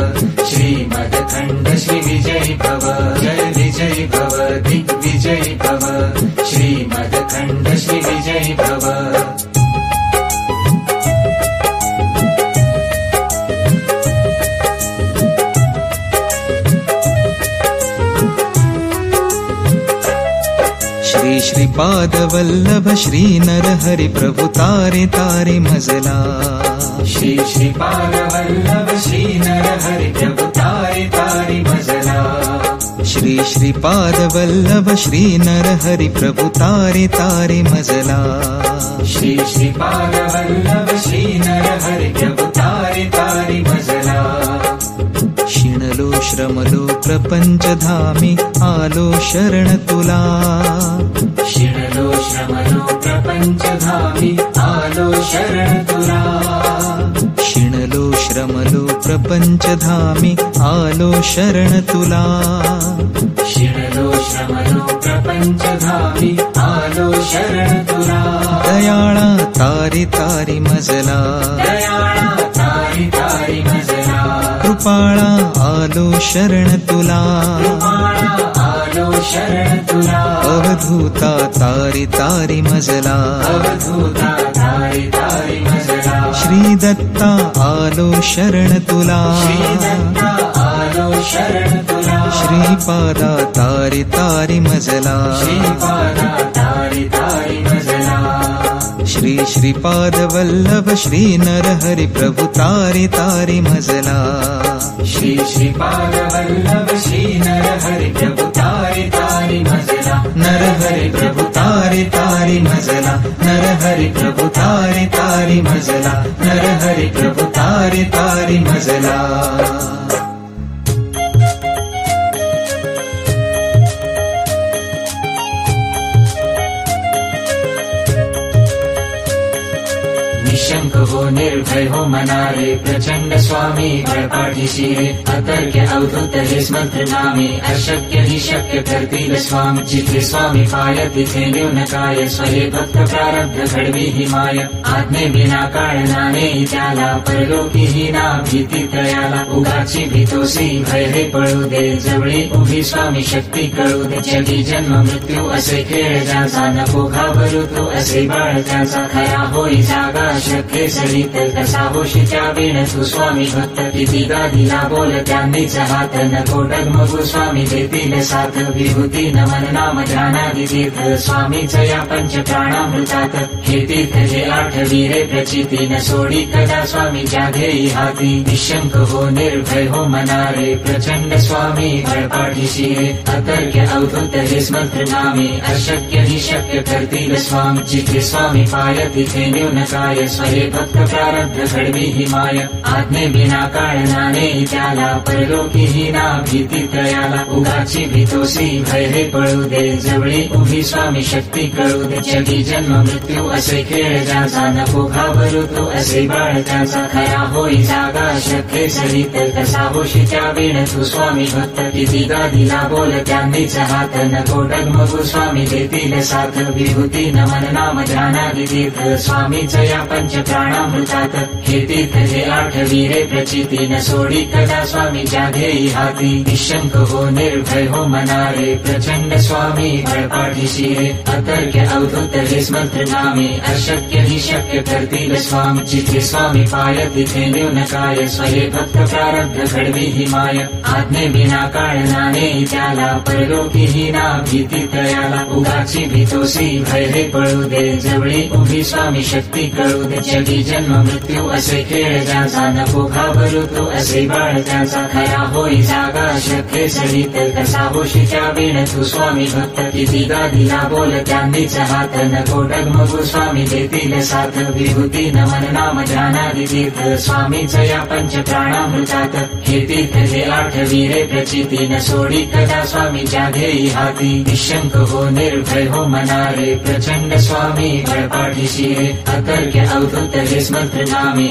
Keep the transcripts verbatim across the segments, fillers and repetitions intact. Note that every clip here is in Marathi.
श्रीमदखण्ड श्री विजयी भव जय विजयी भव दिग्विजयी भव श्रीमदखण्ड श्री विजयी भव। श्री श्रीपाद वल्लभ श्री नरहरि प्रभु तारे तारे मजला श्री श्रीपाद वल्लभ श्री नरहरि प्रभु तारे तारे मजला श्री श्रीपाद वल्लभ श्री नरहरि प्रभु तारे तारे मजला श्री श्रीपाद वल्लभ श्री नरहरि प्रभु तारे तारे मजला शिणलो श्रमलो प्रपंच धामी आलो शरण तुला शिणलो श्रमलो प्रपंच धामी आलो शरण तुला शिणलो श्रमलो प्रपंच धामी आलो शरण तुला शिणलो श्रमलो प्रपंच धामी आलो शरण तुला दयाळा तारी तारी मजला दयाळा तारी तारी मजला कृपाळा आलो शरण तुला कृपाळा आलो शरण तुला अवधूता तारी तारी मजला अवधूता तारी तारी मजला श्री दत्ता आलो शरण तुला श्री दत्ता आलो शरण तुला श्रीपादा तारी तारी मजला श्रीपादा तारी तारी मजला श्री श्रीपाद वल्लभ श्री नरहरि प्रभु तारी तारी मजला श्री श्रीपाद वल्लभ श्री नरहरि प्रभु तारी तारी मजला नरहरि प्रभु तारी तारी मजला नरहरि प्रभु तारी तारी मजला नरहरि प्रभु तारी तारी मजला। निशंक हो निर्भय हो मनारे प्रचंड स्वामी बळपाठीशी रे अतर्क्य अवधूत हे मंत्र नामे अशक्य ही शक्य करतील स्वामी जिथे स्वामी पाय तिथे न्यूनकाय स्वये भक्त प्रारब्ध घडवी ही माय आज्ञे बिना काळनाने त्याला परलोकी ही ना भीती तयाला उगाची भीतोसी भय हे पळू दे जवळी उभी स्वामी शक्ती कळू दे जगी जन्म मृत्यू असे खेळ ज्याचा नको घाबरू तो असे बाळ त्याचा खरा होई जागा शक्य सरित कसा होशीच्या वेळ तू स्वामी भक्त कितीदा दिला बोल त्यांनीच हात नको डगमगू स्वामी देतील साथ विभूती नमन नाम ध्यानादि तीर्थ स्वामीच या पंच प्राणामृतात हे तीर्थ हे आठ वीरे प्रचिती न सोडी कदा स्वामी जाघेई हाती निशंक हो निर्भय हो मनारे प्रचंड स्वामी बळपाठीशी रे अतर्क्य अवधूत हे मंत्र नामे अशक्य ही शक्य करतील स्वामी जिथे स्वामी पाय तिथे न्यूनकाय स्वये भक्त प्रारब्ध घडवी ही माय आज्ञे बिना काळनाने त्याला परलोकी ही ना भीती तयाला उगाची भीतोसी भय हे पळू दे जवळी उभी स्वामी शक्ती कळू दे जगी जन्म मृत्यू असे खेळ ज्याचा नको घाबरू तो असे बाळ त्याचा खरा होई जागा शक्य सरित कसा होशीच्या वेळ तू स्वामी भक्त कितीदा दिला बोल त्यांनीच हात नको डगमगू स्वामी देतील साथ विभूती नमन नाम ध्यानादि तीर्थ स्वामीच या पंच प्राणामृतात हे तीर्थ हे आठ वीरे प्रचिती न सोडी कदा स्वामी जाघेई हाती निशंक हो निर्भय हो मनारे प्रचंड स्वामी बळपाठीशी रे अतर्क्य अवधूत हे मंत्र नामे अशक्य ही शक्य करतील स्वामी जिथे स्वामी पाय तिथे न्यूनकाय स्वये भक्त प्रारब्ध घडवी ही माय आज्ञे बिना काळनाने त्याला परलोकी ही ना भीती तयाला उगाची भीतोसी भय हे पळू दे जवळी उभी स्वामी शक्ती कळू दे जगी जन्म मृत्यू असे खेळ ज्याचा नको घाबरू तो असे बाळ त्याचा खरा होई जागा शक्य सरित कसा होशीच्या वेळ तू स्वामी भक्त कितीदा दिला बोल त्यांनीच हात नको डगमगू स्वामी देतील साथ विभूती नमन नाम ध्यानादि तीर्थ स्वामीच या पंच प्राणामृतात हे तीर्थ हे आठ वीरे प्रचिती न सोडी कदा स्वामी जाघेई हाती निशंक हो निर्भय हो मनारे प्रचंड स्वामी बळपाठीशी रे अतर्क्य अवधूत हे मंत्र नामे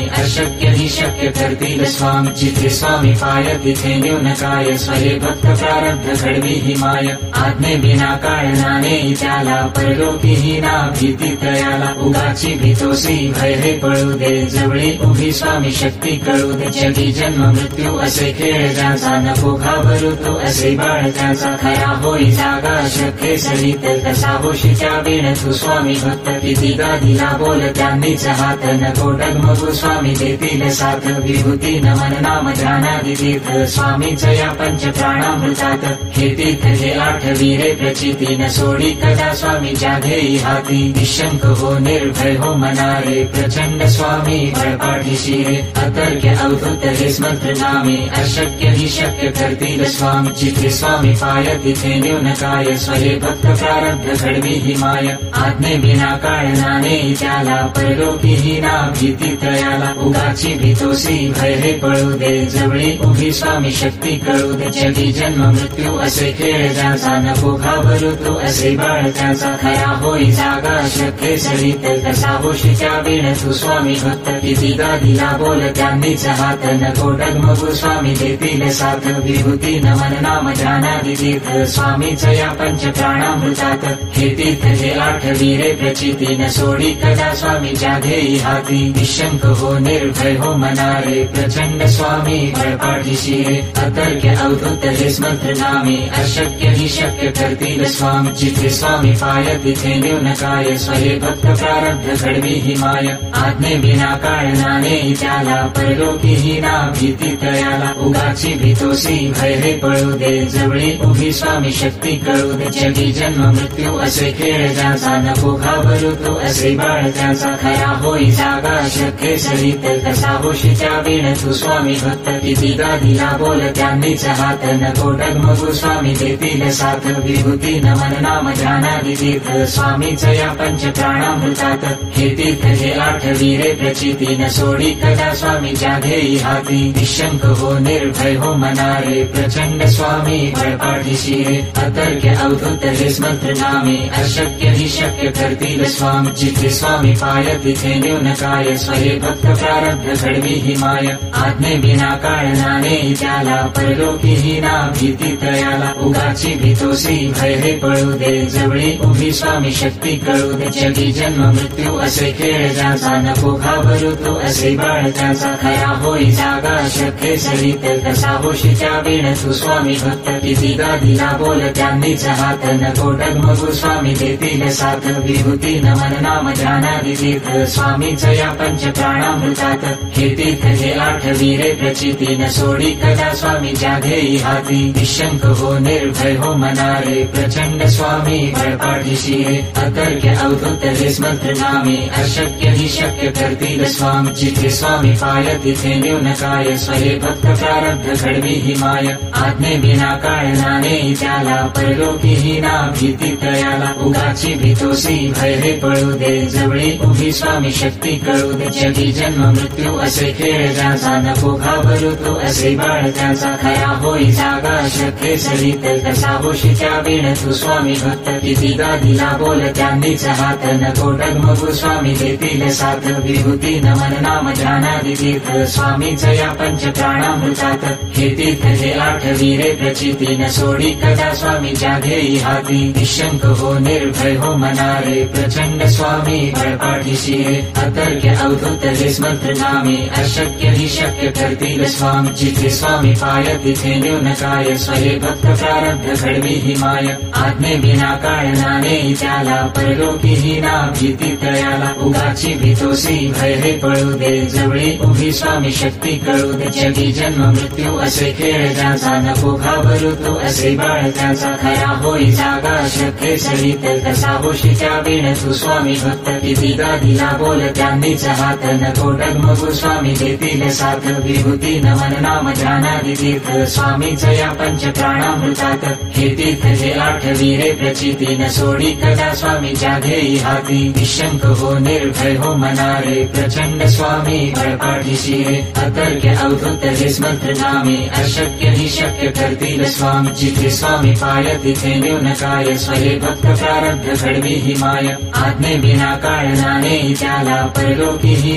अशक्य हि शक्य करतील स्वामी जिथे स्वामी पाय तिथे न्यूनकाय स्वये भक्त प्रारब्ध घडवी हि माय आज्ञे बिना काळनाने त्याला परलोकी ही ना भीती तयाला उगाची भीतोसी भय हे पळू दे जवळी उभी स्वामी शक्ती कळू दे जगी जन्म मृत्यू असे खेळ ज्याचा नको घाबरू तो असे बाळ त्याचा खरा होई जागा शक्य सरित तसा होशी त्या वेळ तू स्वामी भक्त कितीदा दिला बोल त्यांनीच हात नको डगमगू स्वामी देतील साथ विभूती नमन नाम ध्यानादि तीर्थ स्वामींच्या या पंच प्राणामृतात हे तीर्थ हे आठ वीरे प्रचिती न सोडी कदा स्वामीच्या घेई हाती निशंक हो निर्भय हो मनारे प्रचंड स्वामी बळपाठीशी रे अतर्क्य अवधूत हे स्मंत्र नामे अशक्य हि शक्य करतील स्वामी जिथे स्वामी पाय तिथे न्यूनकाय स्वये भक्त प्रारब्ध घडवी हि माय आज्ञे बिना काळनाने त्याला परलोकी ही ना भीती तयाला उगाची भीतोसी भय हे पळू दे जवळी उभी स्वामी शक्ती कळू दे जगी जन्म मृत्यू असे खेळ ज्याचा नको घाबरू तो असे बाळ त्याचा खरा होई जागा शक्य सरित तसा होशी त्या वेळ तू स्वामी भक्त कितीदा दिला बोल त्यांनीच हात नको डगमगू स्वामी देतील साथ विभूती नमन नाम ध्यानादि तीर्थ स्वामींच्या या पंच प्राणामृतात हे तीर्थ हे आठ वीरे प्रचिती न सोडी कदा स्वामीच्या घेई हाती निशंक हो निर्भय हो मनारे प्रचंड स्वामी बळपाठीशी रे अतर्क्य अवधूत हे स्मंत्र नामे अशक्य हि शक्य करतील स्वामी जिथे स्वामी पाय तिथे न्यूनकाय स्वये भक्त प्रारब्ध घडवी हि माय आज्ञे बिना काळनाने त्याला परलोकी ही ना भीती तयाला उगाची भीतोसी भय हे पळू दे जवळी उभी स्वामी शक्ती कळू दे जगी जन्म मृत्यू असे खेळ ज्याचा नको घाबरू तो असे बाळ त्याचा खरा होई जागा शक्य सरित तसा होशी त्या वेळ तू स्वामी भक्त कितीदा दिला बोल त्यांनीच हात नको डगमगू स्वामी देतील साथ विभूती नमन नाम ध्यानादि तीर्थ स्वामींच्या या पंच प्राणामृतात हे तीर्थ हे आठ वीरे प्रचिती न सोडी कदा स्वामीच्या घेई हाती निशंक हो निर्भय हो मनारे प्रचंड स्वामी बळपाठीशी रे अतर्क्य अवधूत हे स्मंत्र नामे अशक्य हि शक्य करतील स्वामी जिथे स्वामी पाय तिथे न्यूनकाय स्वये भक्त प्रारब्ध घडवी हि माय आज्ञे बिना काळनाने त्याला परलोकी ही ना भीती तयाला उगाची भीतोसी भय हे पळू दे जवळी उभी स्वामी शक्ती कळू दे जगी जन्म मृत्यू असे खेळ ज्याचा नको घाबरू तो असे बाळ त्याचा खरा होई जागा शक्य सरित तसा होशी त्या वेळ तू स्वामी भक्त कितीदा दिला बोल त्यांनीच हात नको डगमगू स्वामी देतील साथ विभूती नमन नाम ध्यानादि तीर्थ स्वामींच्या या पंच प्राणामृतात हे तीर्थ हे आठ वीरे प्रचिती न सोडी कदा स्वामीच्या घेई हाती निशंक हो निर्भय हो मनारे प्रचंड स्वामी बळपाठीशी रे अतर्क्य अवधूत हे स्मंत्र नामे अशक्य हि शक्य करतील स्वामी जिथे स्वामी पाय तिथे न्यूनकाय स्वये भक्त प्रारब्ध घडवी हि माय आज्ञे बिना काळनाने त्याला परलोकी ही ना भीती तयाला उगाची भीतोसी भय हे पळू दे जवळी उभी स्वामी शक्ती कळू दे जगी जन्म मृत्यू असे खेळ ज्याचा नको घाबरू तो असे बाळ त्याचा खरा होई जागा शक्य सरित तसा होशी त्या वेळ तू स्वामी भक्त कितीदा दिला बोल त्यांनीच हात नको डगमगू स्वामी देतील साथ विभूती नमन नाम ध्यानादि तीर्थ स्वामींच्या या पंच प्राणामृतात हे तीर्थ हे आठ वीरे प्रचिती न सोडी कदा स्वामीच्या घेई हाती निशंक हो निर्भय हो मनारे प्रचंड स्वामी बळपाठीशी रे अतर्क्य अवधूत हे स्मंत्र नामे अशक्य हि शक्य करतील स्वामी जिथे स्वामी पाय तिथे न्यूनकाय स्वये भक्त प्रारब्ध घडवी हि माय आज्ञे बिना काळनाने त्याला परलोकी ही ना भीती तयाला उगाची भीतोसी भय हे पळू दे जवळी उभी स्वामी शक्ती कळू दे जगी जन्म मृत्यू असे खेळ ज्याचा नको घाबरू तो असे बाळ त्याचा खरा होई जागा शक्य सरित तसा होशी त्या वेळ तू स्वामी भक्त कितीदा दिला बोल त्यांनीच हात नको डगमगू स्वामी देतील साथ विभूती नमन नाम ध्यानादि तीर्थ स्वामींच्या या पंच प्राणामृतात हे तीर्थ हे आठ वीरे प्रचिती न सोडी कदा स्वामीच्या घेई हाती निशंक हो निर्भय हो मनारे प्रचंड स्वामी बळपाठीशी रे अतर्क्य अवधूत हे स्मंत्र नामे अशक्य हि शक्य करतील स्वामी जिथे स्वामी पाय तिथे न्यूनकाय स्वये भक्त प्रारब्ध घडवी हि माय आज्ञे बिना काळनाने त्याला परलोकी ही ना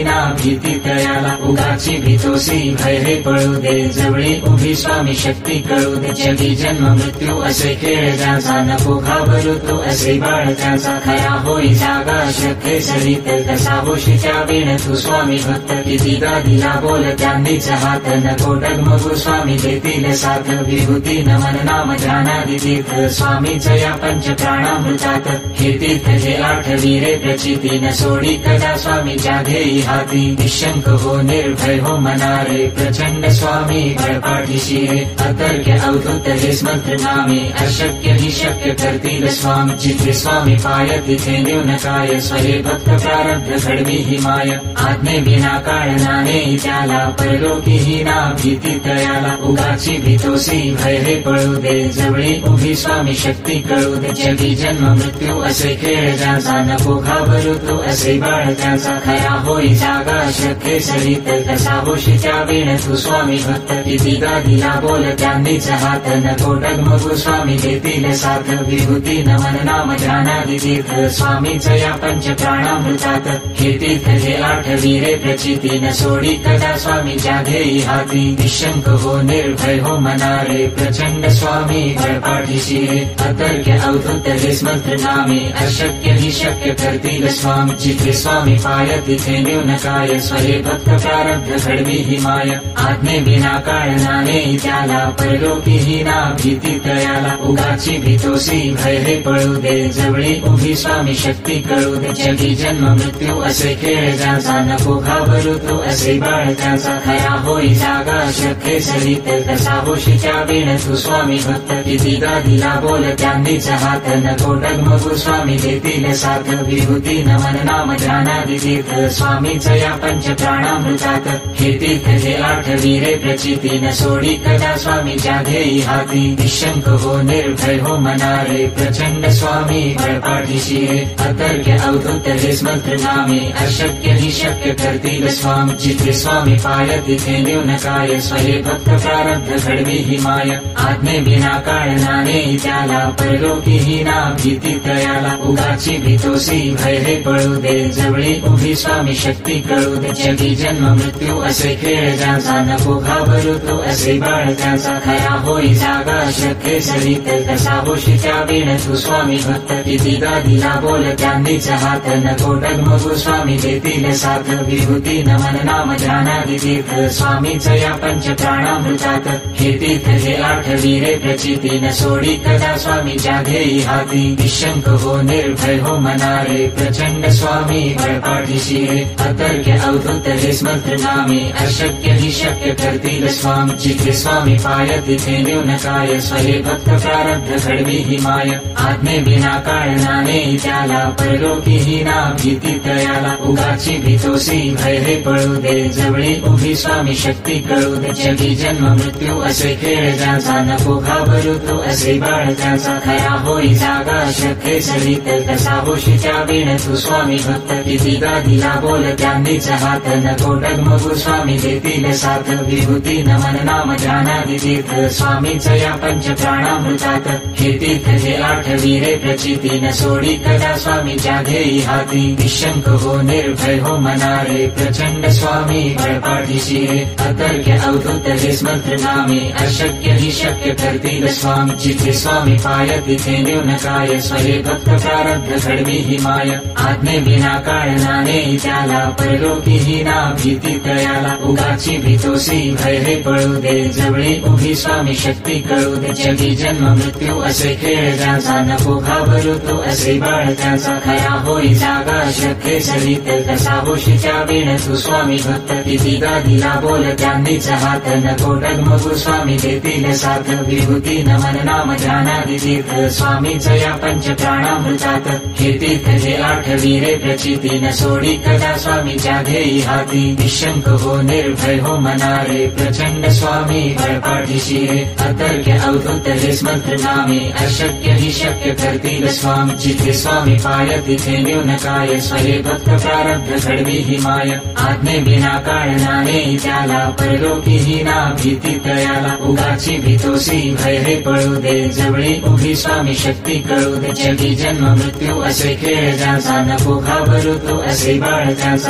भीती तयाला उगाची भीतोसी भय हे पळू दे जवळी उभी स्वामी शक्ती कळू दे जगी जन्म मृत्यू असे खेळ ज्याचा नको घाबरू तो असे बाळ त्याचा खरा होई जागा शक्य सरित कसा होशीच्या वेळ तू स्वामी भक्त कितीदा दिला बोल त्यांनीच हात नको डगमगू स्वामी देतील साथ विभूती नमन नाम ध्यानादि तीर्थ स्वामीच या पंच प्राणामृतात हे तीर्थ हे आठ वीरे प्रचिती न सोडी कदा स्वामी जाघेई हाती निशंक हो निर्भय हो मनारे प्रचंड स्वामी बळपाठीशी रे अतर्क्य अवधूत हे मंत्र नामे अशक्य ही शक्य करतील स्वामी जिथे स्वामी पाय तिथे न्यूनकाय स्वये भक्त प्रारब्ध घडवी ही माय आज्ञे विना काळनाने त्याला परलोकी ही ना भीती तयाला उगाची भीतोसी भय हे पळू दे जवळी उभी स्वामी शक्ती कळू दे जगी जन्म मृत्यू असे खेळ ज्याचा नको घाबरू तो असे बाळ त्याचा खरा होई जागा शक्य सरित कसा होशी त्या वेळ तू स्वामी भक्त कितीदा दिला बोल त्यांनीच हात नको डगमगू स्वामी देतील साथ विभूती नमन नाम ध्यानादि तीर्थ स्वामीच या पंच प्राणामृतात हे तीर्थ हे आठ वीरे प्रचिती न सोडी कदा स्वामी जाघेई हाती निशंक हो निर्भय हो मनारे प्रचंड स्वामी बळपाठीशी रे अतर्क्य अवधूत हे मंत्र नामे अशक्य ही शक्य करतील स्वामी जिथे स्वामी पाय तिथे न्यूनकाय स्वये भक्त प्रारब्ध घडवी ही माय आज्ञे विना काळनाने त्याला परलोकी ही ना भीती तयाला उगाची भीतोसी भय हे पळू दे जवळी उभी स्वामी शक्ती कळू दे जगी जन्म मृत्यू असे खेळ ज्याचा नको घाबरू तो असे बाळ त्याचा खरा होई जागा शक्य सरित कसा होशीच्या वेळ तू स्वामी भक्त कितीदा दिला बोल त्यांनीच हात नको डगमगू स्वामी देतील साथ विभूती नमन नाम ध्यानादि तीर्थ स्वामीच या पंच प्राणामृतात हे तीर्थ हे आठ वीरे प्रचिती न सोडी कदा स्वामी जाघेई हाती निशंक हो निर्भय हो मनारे प्रचंड स्वामी बळपाठीशी रे अतर्क्य अवधूत हे मंत्र नामे अशक्य ही शक्य करतील स्वामी जिथे स्वामी पाय तिथे न्यूनकाय स्वये भक्त प्रारब्ध घडवी ही माय आज्ञे विना काळनाने त्याला परलोकी ही ना भीती तयाला उगाची भीतोसी भय हे पळू दे जवळी उभी स्वामी शक्ती कळू दे जगी जन्म मृत्यू असे खेळ ज्याचा नको घाबरू तो असे बाळ त्याचा खरा होई जागा शक्य सरित कसा होशी त्या वेळ तू स्वामी भक्त कितीदा दिला बोल त्यांनीच हात नको डगमगू स्वामी देतील साथ विभूती नमन नाम ध्यानादि तीर्थ स्वामीच या पंच प्राणामृतात हे तीर्थ हे आठ वीरे प्रचिती न सोडी कदा स्वामी जाघेई हाती निशंक हो निर्भय हो मनारे प्रचंड स्वामी बळपाठीशी रे अतर्क्य अवधूत हे मंत्र नामे अशक्य ही शक्य करतील स्वामी जिथे स्वामी पाय तिथे न्यूनकाय स्वये भक्त प्रारब्ध घडवी ही माय आज्ञे विना काळनाने त्याला परलोकी ही ना भीती तयाला उगाची भीतोसी भय हे पळू दे जवळी उभी स्वामी शक्ती कळू दे जगी जन्म मृत्यू असे खेळ ज्याचा नको घाबरू तो असे बाळ त्याचा खरा होई जागा शक्य सरित कसा होशीच्या वेळ तू स्वामी भक्त कितीदा दिला बोल त्यांनीच हात नको डगमगू स्वामी देतील साथ विभूती नमन नाम ध्यानादि तीर्थ स्वामीच या पंच प्राणामृतात हे तीर्थ हे आठ वीरे प्रचिती न सोडी कदा स्वामी जाघेई हाती निशंक हो निर्भय हो मनारे प्रचंड स्वामी बळपाठीशी रे अतर्क्य अवधूत हे मंत्र नामे अशक्य ही शक्य करतील स्वामी जिथे स्वामी पाय तिथे न्यूनकाय स्वये भक्त प्रारब्ध घडवी ही माय आज्ञे विना काळनाने त्याला परलोकी ही ना भीती तयाला उगाची भीतोसी भय हे पळू दे जवळी उभी स्वामी शक्ती कळू दे जगी जन्म मृत्यू असे खेळ ज्याचा नको घाबरू तो असे बाळ त्याचा खरा होई जागा शक्य सरित कसा होशीच्या वेळ तू स्वामी भक्त कितीदा दिला बोल त्यांनीच हात नको डगमगू स्वामी देतील साथ विभूती नमन नाम ध्यानादि तीर्थ स्वामीच या पंच प्राणामृतात हे तीर्थ हे आठ वीरे प्रचिती न सोडी कदा स्वामी जाघेई हाती निशंक हो निर्भय हो मनारे प्रचंड स्वामी बळपाठीशी रे अतर्क्य अवधूत हे मंत्र नामे अशक्य ही शक्य करतील स्वामी जिथे स्वामी पाय तिथे न्यूनकाय स्वये भक्त प्रारब्ध घडवी ही माय आज्ञे विना काळनाने त्याला परलोकी ही ना भीती तयाला उगाची भीतोसी भय हे पळू दे जवळी उभी स्वामी शक्ती कळू दे जगी जन्म मृत्यू असे खेळ ज्याचा नको घाबरू तो असे बाळ त्याचा खरा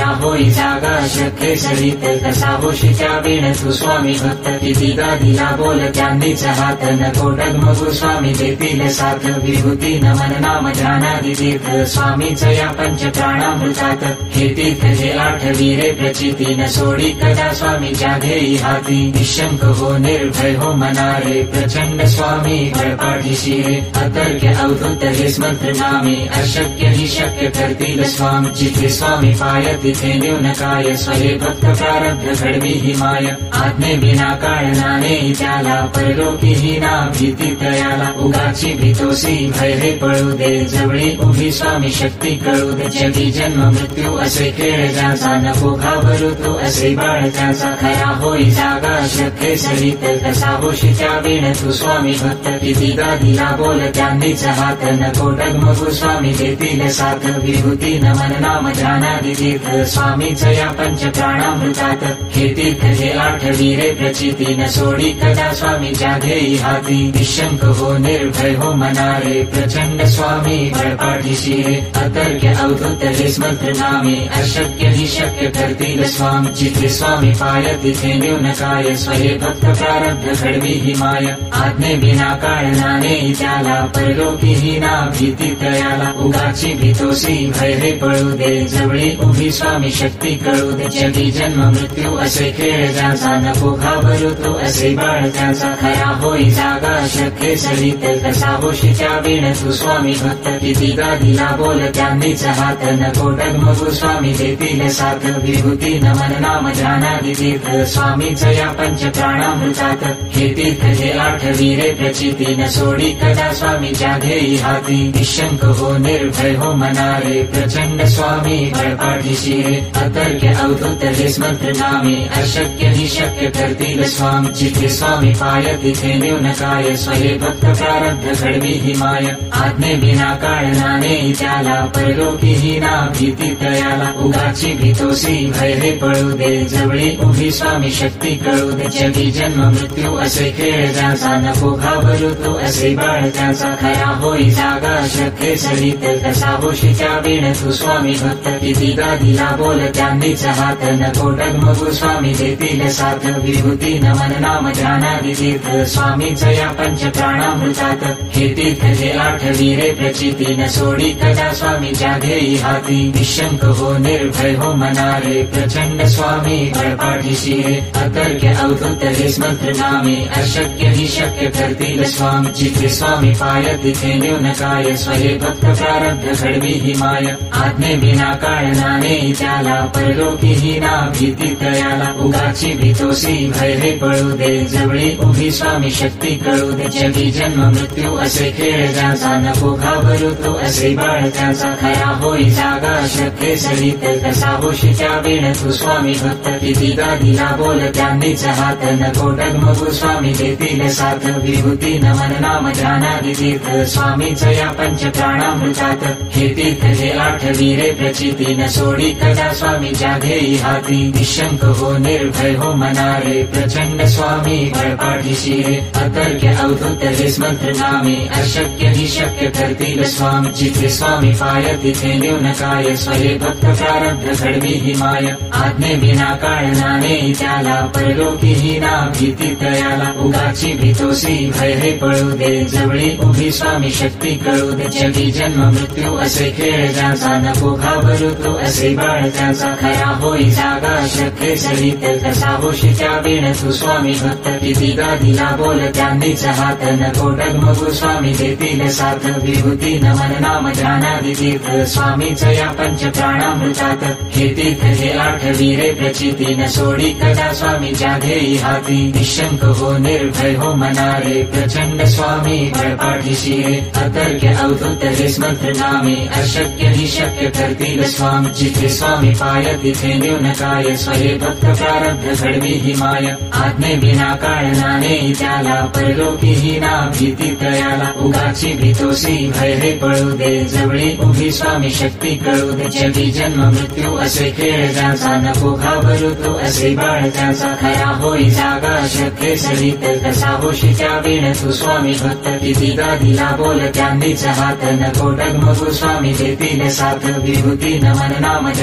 होई जागा शक्य सरित कसा होशीच्या वेळ तू स्वामी भक्त कितीदा दिला बोल त्यांनीच हात नको डगमगू स्वामी देतील साथ विभूती नमन नाम ध्यानादि तीर्थ स्वामीच या पंच प्राणामृतात हे तीर्थ हे आठ वीरे प्रचिती न सोडी कदा स्वामीच्या घेई हाती निशंक हो निर्भय हो मनारे प्रचंड स्वामी बळपाठीशी रे अतर्क्य अवधूत हे स्मंत्र नामे अशक्य ही शक्य करतील स्वामी जिथे स्वामी पाय तिथे न्यून काय स्वये भक्त प्रारब्ध घडवी ही माय आत्मे विना काळनाने त्याला परलोकी ही ना भीती तयाला उगाची भीतोसी भय हे पळू दे जवळी उभी स्वामी शक्ती कळू दे जगी जन्म मृत्यू असे खेळ ज्याचा नको घाबरू तू असे बाळ त्याचा खरा होई जागा शक्य सरित कसा होशीच्या वेळ तू स्वामी भक्त कितीदा दिला बोल त्यांनीच हात नको डगमगू स्वामी देतील साथ विभूती नमन नाम ध्यानादि तीर्थ स्वामीच या पंच प्राणामृतात हे तीर्थ हे आठ वीरे प्रचिती न सोडी कदा स्वामीच्या घेई हाती निशंक हो निर्भय हो मनारे प्रचंड स्वामी बळपाठीशी रे अतर्क्य अवधूत हे स्मंत्र नामे अशक्य ही शक्य करतील स्वामी जिथे स्वामी पाय तिथे न्यून काय स्वये भक्त प्रारब्ध घडवी ही माय आत्मे विना काळनाने त्याला परलोकी ही ना भीती तयाला उगाची भीतोसी भय हे पळू दे जवळी उभी स्वामी शक्ती कळू दे जगी जन्म मृत्यू असे खेळ ज्याचा नको घाबरू तू असे बाळ त्याचा खरा होई जागा शक्य सरित कसा होशीच्या वेळ तू स्वामी भक्त कितीदा दिला बोल त्यांनीच हात नको डगमगू स्वामी देतील साथ विभूती नमन नाम ध्यानादि तीर्थ स्वामीच या पंच प्राणामृतात हे तीर्थ हे आठ वीरे प्रचिती न सोडी कदा स्वामीच्या घेई हाती निशंक हो निर्भय हो मनारे प्रचंड स्वामी बळपाठीशी रे अतर्क्य अवधूत हे स्मंत्र नामे अशक्य ही शक्य करतील स्वामी जिथे स्वामी पाय तिथे न्यून काय स्वये भक्त प्रारब्ध घडवी ही माय आत्मे विना काळनाने त्याला परलोकी ही ना भीती तयाला उगाची भीतोसी भय हे पळू दे जवळी उभी स्वामी शक्ती कळू दे जगी जन्म मृत्यू असे खेळ ज्याचा नको घाबरू तू असे बाळ त्याचा खरा होई जागा शक्य सरित कसा होशीच्या वेळ तू स्वामी भक्त कितीदा दिला बोल त्यांनीच हात नको डगमगू स्वामी देतील साथ विभूती नमन नाम ध्यानादि तीर्थ स्वामीच या पंच प्राणामृतात हे तीर्थ हे आठ वीरे प्रचिती न सोडी कदा स्वामीच्या घेई हाती निशंक हो निर्भय हो मनारे प्रचंड स्वामी बळपाठीशी रे अतर्क्य अवधूत हे स्मंत्र नामे अशक्य ही शक्य करतील स्वामी जिथे स्वामी पाय तिथे न्यून काय स्वये भक्त प्रारब्ध घडवी ही माय आत्मे विना काळनाने त्याला परलोकी ही ना भीती तयाला उगाची भीतोसी भय हे पळू दे जवळी उभी स्वामी शक्ती कळू दे जगी जन्म मृत्यू असे खेळ ज्याचा नको घाबरू तू असे बाळ त्याचा खरा होई जागा शक्य सरित कसा होशीच्या वेळ तू स्वामी भक्त कितीदा दिला बोल त्यांनीच हात नको डगमगू स्वामी देतील साथ विभूती नमन नाम ध्यानादि तीर्थ स्वामीच या पंच प्राणामृतात हे तीर्थ हे आठ वीरे प्रचिती न सोडी कदा स्वामीच्या घेई हाती निशंक हो निर्भय हो मनारे प्रचंड स्वामी बळपाठीशी रे अतर्क्य अवधूत हे स्मंत्र नामे अशक्य ही शक्य करतील स्वामी जिथे स्वामी पाय तिथे न्यून काय स्वये भक्त प्रारब्ध घडवी ही माय आत्मे विना काळनाने त्याला परलोकी ही ना भीती तयाला उगाची भीतोसी भय हे पळू दे जवळी उभी स्वामी शक्ती कळू दे जगी जन्म मृत्यू असे खेळ ज्याचा नको घाबरू तू असे बाळ त्याचा खरा होई जागा शक्य सरित कसा होशीच्या वेळ तू स्वामी भक्त कितीदा दिला बोल त्यांनीच हात नको डगमगू स्वामी देतील साथ विभूती नमन नाम ध्यानादि तीर्थ स्वामीच या पंच प्राणामृतात हे तीर्थ हे आठ वीरे प्रचिती न सोडी कदा स्वामीच्या घेई हाती निशंक हो निर्भय हो मनारे प्रचंड स्वामी बळपाठीशी रे अतर्क्य अवधूत हे स्मंत्र नामे अशक्य ही शक्य करतील स्वामी जिथे स्वामी पाय तिथे न्यून काय स्वये भक्त प्रारब्ध घडवी ही माय आत्मे विना काळनाने त्याला परलोकी ही ना भीती तयाला उगाची भीतोसी भय हे पळू दे जवळी उभी स्वामी शक्ती कळू दे जगी जन्म मृत्यू असे खेळ ज्याचा नको घाबरू तू असे बाळ त्याचा खरा होई जागा शक्य सरित कसा होशीच्या वेळ तू स्वामी भक्त कितीदा दिला बोल त्यांनीच हात नको डगमगू स्वामी देतील साथ विभूती नमन नाम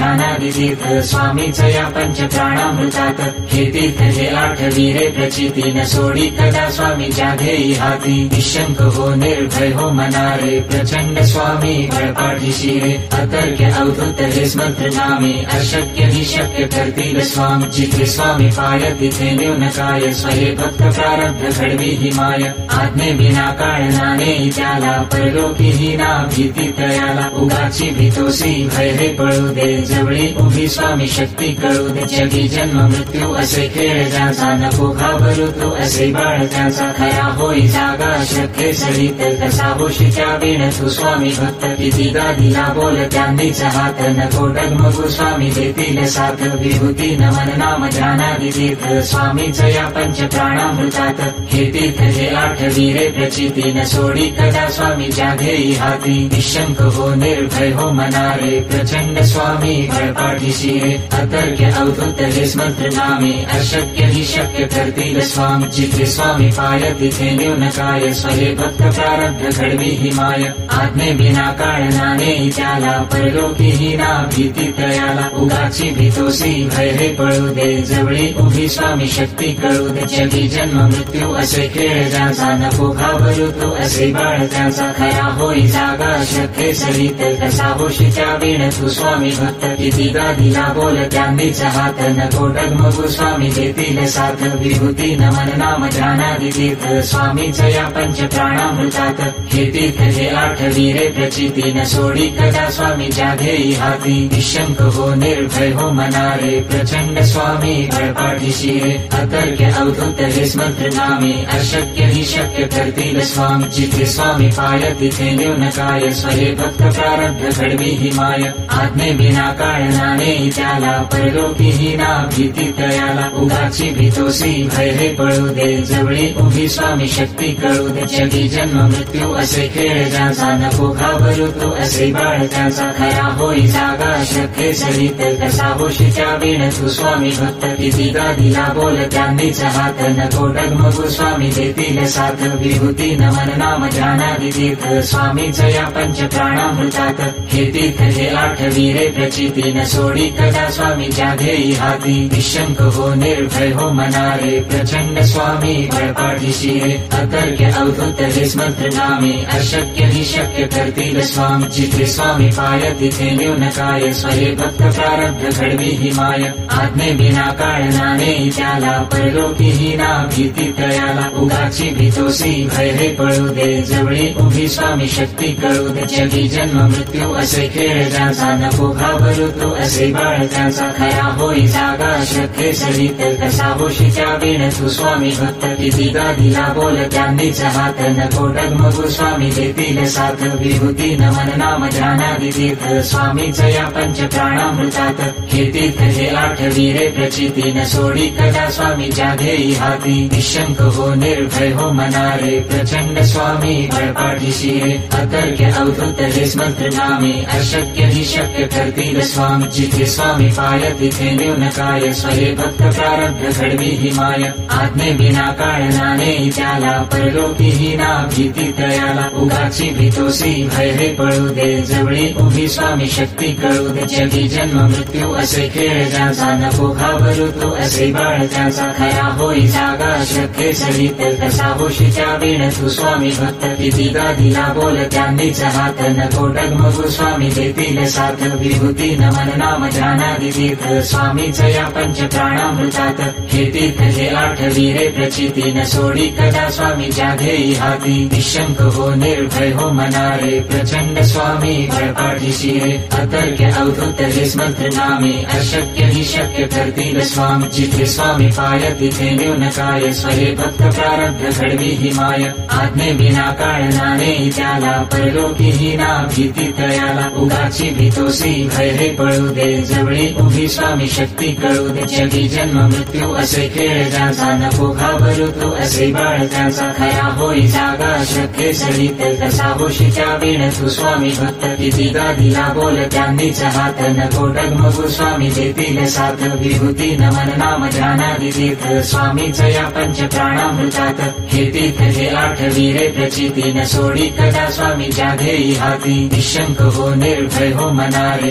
जानादि तीर्थ स्वामीचं या पंच प्राणामृतात हे तीर्थ हे आठवी रे प्रचिती न सोडी कदा स्वामीच्या ध्येयी हाती निशंक हो निर्भय हो मनारे प्रचंड स्वामी बळपाठीशी रे अतर्क्य अवधूत हे स्मंत्र नामे अशक्य हि शक्य करतील स्वामी जिथे स्वामी पाय तिथे न्यूनकाय स्वये भक्त प्रारब्ध घडवी ही माय आज्ञे विना काळनाने त्याला परलोकी ही ना भीती तयाला उगाची भीतोसी भय हे पळू दे जवळी उभी स्वामी शक्ती कळू दे जगी जन्म मृत्यू असे खेळ ज्याचा नको घाबरू तू असे बाळ त्याचा खरा होई जागा शक्य सरित कसा होशी त्या वेळ तू स्वामी भक्त कितीदा दिला बोल त्यांनीच हात नको डगमगू स्वामी देतील साथ विभूती नमन नाम ध्यानादि तीर्थ स्वामीचं या पंच प्राणामृतात हे तीर्थ हे आठवी रे प्रचिती न सोडी कदा स्वामीच्या ध्येयी हाती निशंक हो निर्भय हो मनारे प्रचंड स्वामी बळपाठीशी रे अतर्क्य अवधूत हे स्मंत्र नामे अशक्य हि शक्य करतील स्वामी जिथे स्वामी पाय तिथे न्यूनकाय स्वये भक्त प्रारब्ध घडवी ही माय आज्ञे विना काळनाने त्याला परलोकी ही ना भीती तयाला उगाची भीतोसी भय हे पळू दे जवळी उभी स्वामी शक्ती कळू दे जगी जन्म मृत्यू असे खेळ ज्याचा नको घाबरू तू असे बाळ त्याचा खरा होई जागा शक्य सरित कसा होशी त्या वेळ तू स्वामी भक्त कितीदा दिला बोल त्यांनीच हात नको डगमगू स्वामी देतील साथ विभूती नमन नाम ध्यानादि तीर्थ स्वामीचं या पंच प्राणामृतात हे तीर्थ हे आठवी रे प्रचिती न सोडी कदा स्वामीच्या ध्येयी हाती निशंक हो निर्भय हो मनारे प्रचंड स्वामी बळपाठीशी रे अतर्क्य अवधूत हे स्मंत्र नामे अशक्य हि शक्य करतील स्वामी जिथे स्वामी पाय तिथे न्यूनकाय स्वये भक्त प्रारब्ध घडवी ही माय आज्ञे विना काळनाने त्याला परलोकी ही ना भीती तयाला उगाची भीतोसी भय हे पळू दे जवळी उभी स्वामी शक्ती कळू दे जगी जन्म मृत्यू असे खेळ ज्याचा नको घाबरू तू असे बाळ त्याचा खरा होई जागा शक्य सरित कसा होशी त्या वेळ तू स्वामी भक्त कितीदा दिला बोल त्यांनीच हात नको डगमगू स्वामी देतील साथ विभूती नमन नाम ध्यानादि तीर्थ स्वामीचं या पंच प्राणामृतात हे तीर्थ हे आठवी रे प्रचिती न सोडी कदा स्वामीच्या ध्येयी हाती निशंक हो निर्भय हो मनारे प्रचंड स्वामी बळपाठीशी रे अतर्क्य अवधूत हे स्मंत्र नामे अशक्य हि शक्य करतील स्वामी जिथे स्वामी पाय तिथे न्यूनकाय स्वये भक्त प्रारब्ध घडवी ही माय आज्ञे विना काळनाने त्याला परलोकी ही ना भीती तयाला उगाची भीतोसी भय हे पळू दे जवळी उभी स्वामी शक्ती कळू दे जगी जन्म मृत्यू असे खेळ ज्याचा नको घाबरू तू असे बाळ त्याचा खरा होई जागा शक्य सरित कसा होशी त्या वेळ तू स्वामी भक्त कितीदा दिला बोल त्यांनीच हात नको डगमगू स्वामी देतील साथ विभूती नमन नाम ध्यानादि तीर्थ स्वामीचं या पंच प्राणामृतात हे तीर्थ हे आठवी रे प्रचिती न सोडी कदा स्वामीच्या ध्येयी हाती निशंक हो निर्भय हो मनारे प्रचंड स्वामी बळपाठीशी रे अतर्क्य अवधूत हे स्मंत्र नामे अशक्य हि शक्य करतील स्वामी जिथे स्वामी पाय तिथे न्यूनकाय स्वये भक्त प्रारब्ध घडवी ही माय आज्ञे विना काळनाने त्याला परलोकी ही ना भीती तयाला उगाची भीतोसी भय हे पळू दे जवळी उभी स्वामी शक्ती कळू दे जगी जन्म मृत्यू असे खेळ ज्याचा नको घाबरू तू असे बाळ त्याचा खरा होई जागा शक्य सरित कसा होशी त्या वेळ तू स्वामी भक्त कितीदा दिला बोल त्यांनीच हात नको डगमगू स्वामी देतील साथ विभूती नमन नाम ध्यानादि तीर्थ स्वामीचं या पंच प्राणामृतात हे तीर्थ हे आठवी रे प्रचिती न सोडी कदा स्वामीच्या ध्येयी हाती निशंक हो निर्भय हो मनारे प्रचंड स्वामी बळपाठीशी रे अतर्क्य अवधूत हे स्मंत्र नामे अशक्य हि शक्य करतील स्वामी जिथे स्वामी पाय तिथे न्यूनकाय स्वये भक्त प्रारब्ध घडवी ही माय आज्ञे विना काळनाने त्याला परलोकी ही ना भीती तयाला उगाची भीतोसी भय हे पळू दे जवळी उभी स्वामी शक्ती कळू दे जगी जन्म मृत्यू असे खेळ ज्याचा नको घाबरू तू असे बाळ त्याचा खरा होई जागा शक्य सरित कसा होशी त्या वेळ तू स्वामी भक्त कितीदा दिला बोल त्यांनीच हात नको डगमगू स्वामी देतील साथ विभूती नमन नाम ध्यानादि तीर्थ स्वामीचं या पंच प्राणामृतात हे तीर्थ हे आठवी रे प्रचिती न सोडी कदा स्वामीच्या ध्येयी हाती निशंक हो निर्भय हो मनारे प्रचंड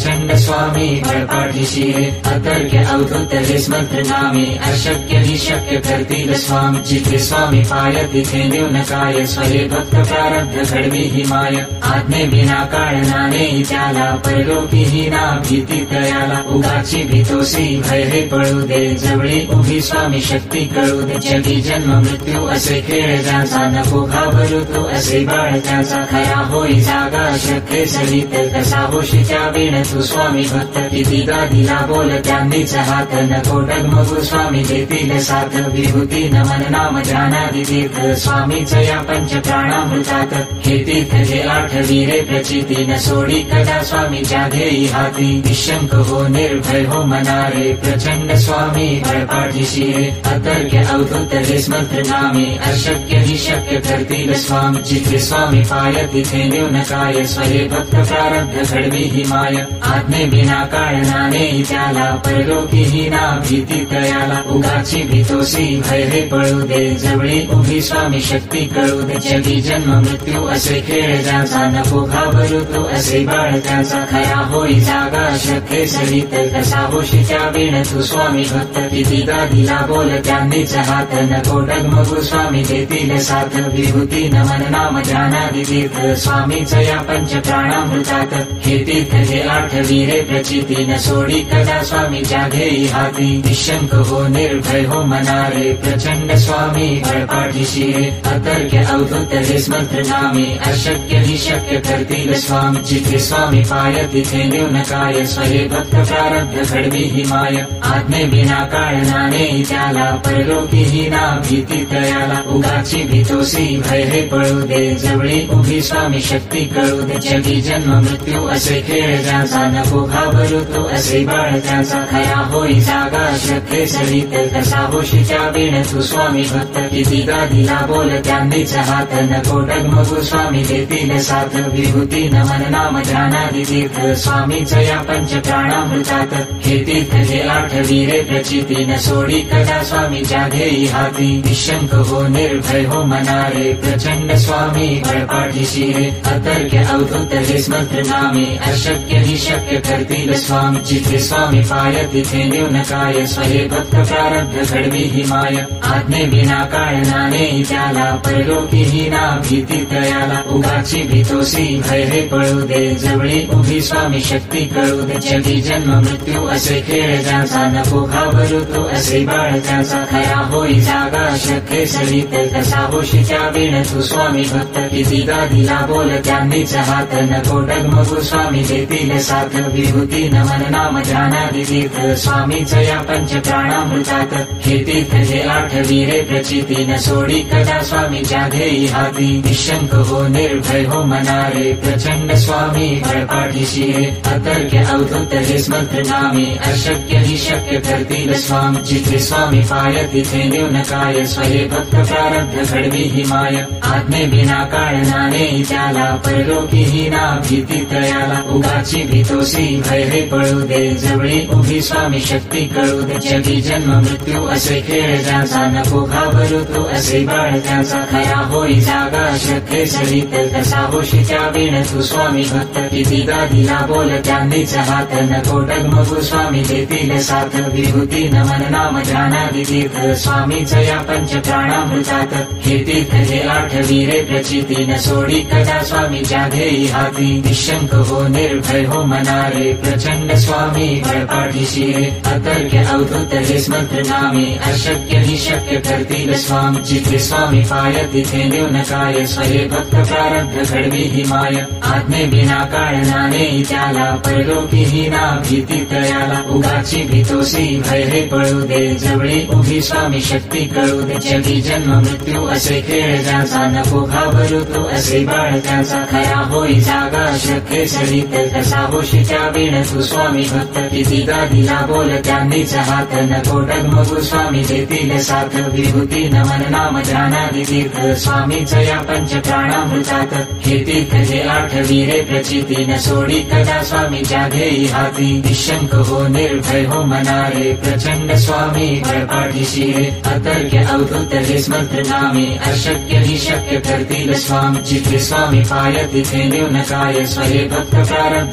प्रचंड स्वामी बळपाठीशी रे अतर्क्य अवधूत हेच मंत्र नामे अशक्य ही शक्य करतील स्वामी जिथे स्वामी पाय तिथे न्यून काय स्वये भक्त प्रारब्ध घडवी ही माय आज्ञे विना काळनाने त्याला परलोकी ही ना भीती तयाला उगाची भीतोसी भय हे पळू दे जवळी उभी स्वामी शक्ती कळू दे जगी जन्म मृत्यू असे खेळ ज्याचा नको घाबरू तू असे बाळ त्याचा खरा होई जागा शक्य सरित कसा होशी त्या वेळ तू स्वामी भक्त कितीदा दिला बोल त्यांनीच हात नको डगमगू स्वामी देतील साथ विभूती नमन नाम ध्यानादि तीर्थ स्वामीच या पंच प्राणामृतात हे तीर्थ हे आठ वीरे प्रचिती न सोडी कदा स्वामी जाघेई हाती निशंक हो निर्भय हो मनारे प्रचंड स्वामी बळपाठीशी रे अतर्क्य अवधूत हेच मंत्र नामे अशक्य ही शक्य करतील स्वामी जिथे स्वामी पाय तिथे न्यून काय स्वये भक्त प्रारब्ध घडवी ही माय आज्ञे विना काळनाने त्याला परलोकी ही ना भीती तयाला उगाची भीतोसी भय हे पळू दे जवळी उभी स्वामी शक्ती कळू दे जगी जन्म मृत्यू असे खेळ ज्याचा नको घाबरू तू असे बाळ त्याचा खरा होई जागा शक्य सरित कसा होशी त्या वेळ तू स्वामी भक्त कितीदा दिला बोल त्यांनीच हात नको डगमगू स्वामी देतील साथ विभूती नमन नाम ध्यानादि तीर्थ स्वामीच या पंच प्राणामृतात हे तीर्थ हे आठ वीरे प्रचिती न सोडी कदा स्वामी जाघेई हाती निशंक हो निर्भय हो मनारे प्रचंड स्वामी बळपाठीशी रे अतर्क्य अवधूत हेच मंत्र नामे अशक्य ही शक्य करतील स्वामी जिथे स्वामी पाय तिथे न्यून काय स्वये भक्त प्रारब्ध घडवी ही माय आज्ञे विना काळनाने त्याला परलोकी ही ना भीती तयाला उगाची भीतोसी भय हे पळू दे जवळी उभी स्वामी शक्ती कळू दे जगी जन्म मृत्यू असे खेळ ज्याचा नको घाबरू तू असे बाळ त्याचा खरा होई जागा शक्य सरित कसा होशी त्या वेळ तू स्वामी भक्त कितीदा दिला बोल त्यांनीच हात नको डगमगू स्वामी देतील साथ विभूती नमन नाम ध्यानादि तीर्थ स्वामीच या पंच प्राणामृतात हे तीर्थ हे आठ वीरे प्रचिती न सोडी कदा स्वामी जाघेई हाती निशंक हो निर्भय हो मनारे प्रचंड स्वामी बळपाठीशी रे अतर्क्य अवधूत हेच मंत्र नामे अशक्य ही शक्य करतील स्वामी जिथे स्वामी पाय तिथे न्यून काय स्वये भक्त प्रारब्ध घडवी ही माय आज्ञे विना काळनाने त्याला परलोकी ही ना भीती तयाला उगाची भीतोसी भय हे पळू दे जवळी उभी स्वामी शक्ती कळू दे जगी जन्म मृत्यू असे खेळ ज्याचा नको घाबरू तू असे बाळ त्याचा खरा होई जागा शक्य सरित कसा होशी त्या वेळ तू स्वामी भक्त कितीदा दिला बोल त्यांनीच हात नको डगमगू स्वामी देतील साथ विभूती नमन नाम ध्यानादि तीर्थ स्वामीच या पंच प्राणामृतात हे तीर्थ हे आठ वीरे प्रचिती न सोडी कदा स्वामी जाघेई हाती निशंक हो निर्भय हो मनारे प्रचंड स्वामी बळपाठीशी रे अतर्क्य अवधूत हेच मंत्र नामे अशक्य ही शक्य करतील स्वामी जिथे स्वामी पाय तिथे न्यून काय स्वये भक्त प्रारब्ध घडवी ही माय आज्ञे विना काळनाने त्याला परलोकी ही ना भीती तयाला उगाची भीतोसी भय हे पळू दे जवळी उभी स्वामी शक्ती कळू दे जगी जन्म मृत्यू असे खेळ ज्याचा नको घाबरू तू असे बाळ त्याचा खरा होई जागा शक्य सरित कसा होशी त्या वेळ तू स्वामी भक्त कितीदा दिला बोल त्यांनीच हात नको डगमगू स्वामी देतील साथ विभूती नमन नाम ध्यानादि तीर्थ स्वामीच या पंच प्राणामृतात हे तीर्थ हे आठ वीरे प्रचिती न सोडी कदा स्वामी जाघेई हाती निशंक हो निर्भय हो मनारे प्रचंड स्वामी बळपाठीशी रे अतर्क्य अवधूत हेच मंत्र नामे अशक्य ही शक्य करतील स्वामी जिथे स्वामी पाय तिथे न्यून काय स्वये भक्त प्रारब्ध घडवी ही माय आज्ञे विना काळनाने त्याला परलोकी ही ना भीती तयाला उगाची भीतोसी भय हे पळू दे जवळी उभी स्वामी शक्ती कळू दे जगी जन्म मृत्यू असे खेळ ज्याचा नको घाबरू तू असे बाळ त्याचा खरा होई जागा शक्य सरित कसा होशी त्या वेळ तू स्वामी भक्त कितीदा दिला बोल त्यांनीच हात नको डगमगू स्वामी देतील साथ विभूती नमन नाम ध्यानादि तीर्थ स्वामीच या पंच प्राणामृतात हे तीर्थ हे आठ वीरे प्रचिती न सोडी कदा स्वामी जाघेई हाती निशंक हो निर्भय हो मनारे प्रचंड स्वामी बळपाठीशी रे अतर्क्य अवधूत हेच मंत्र नामे अशक्य ही शक्य करतील स्वामी जिथे स्वामी पाय तिथे न्यून काय स्वये भक्त प्रारब्ध घडवी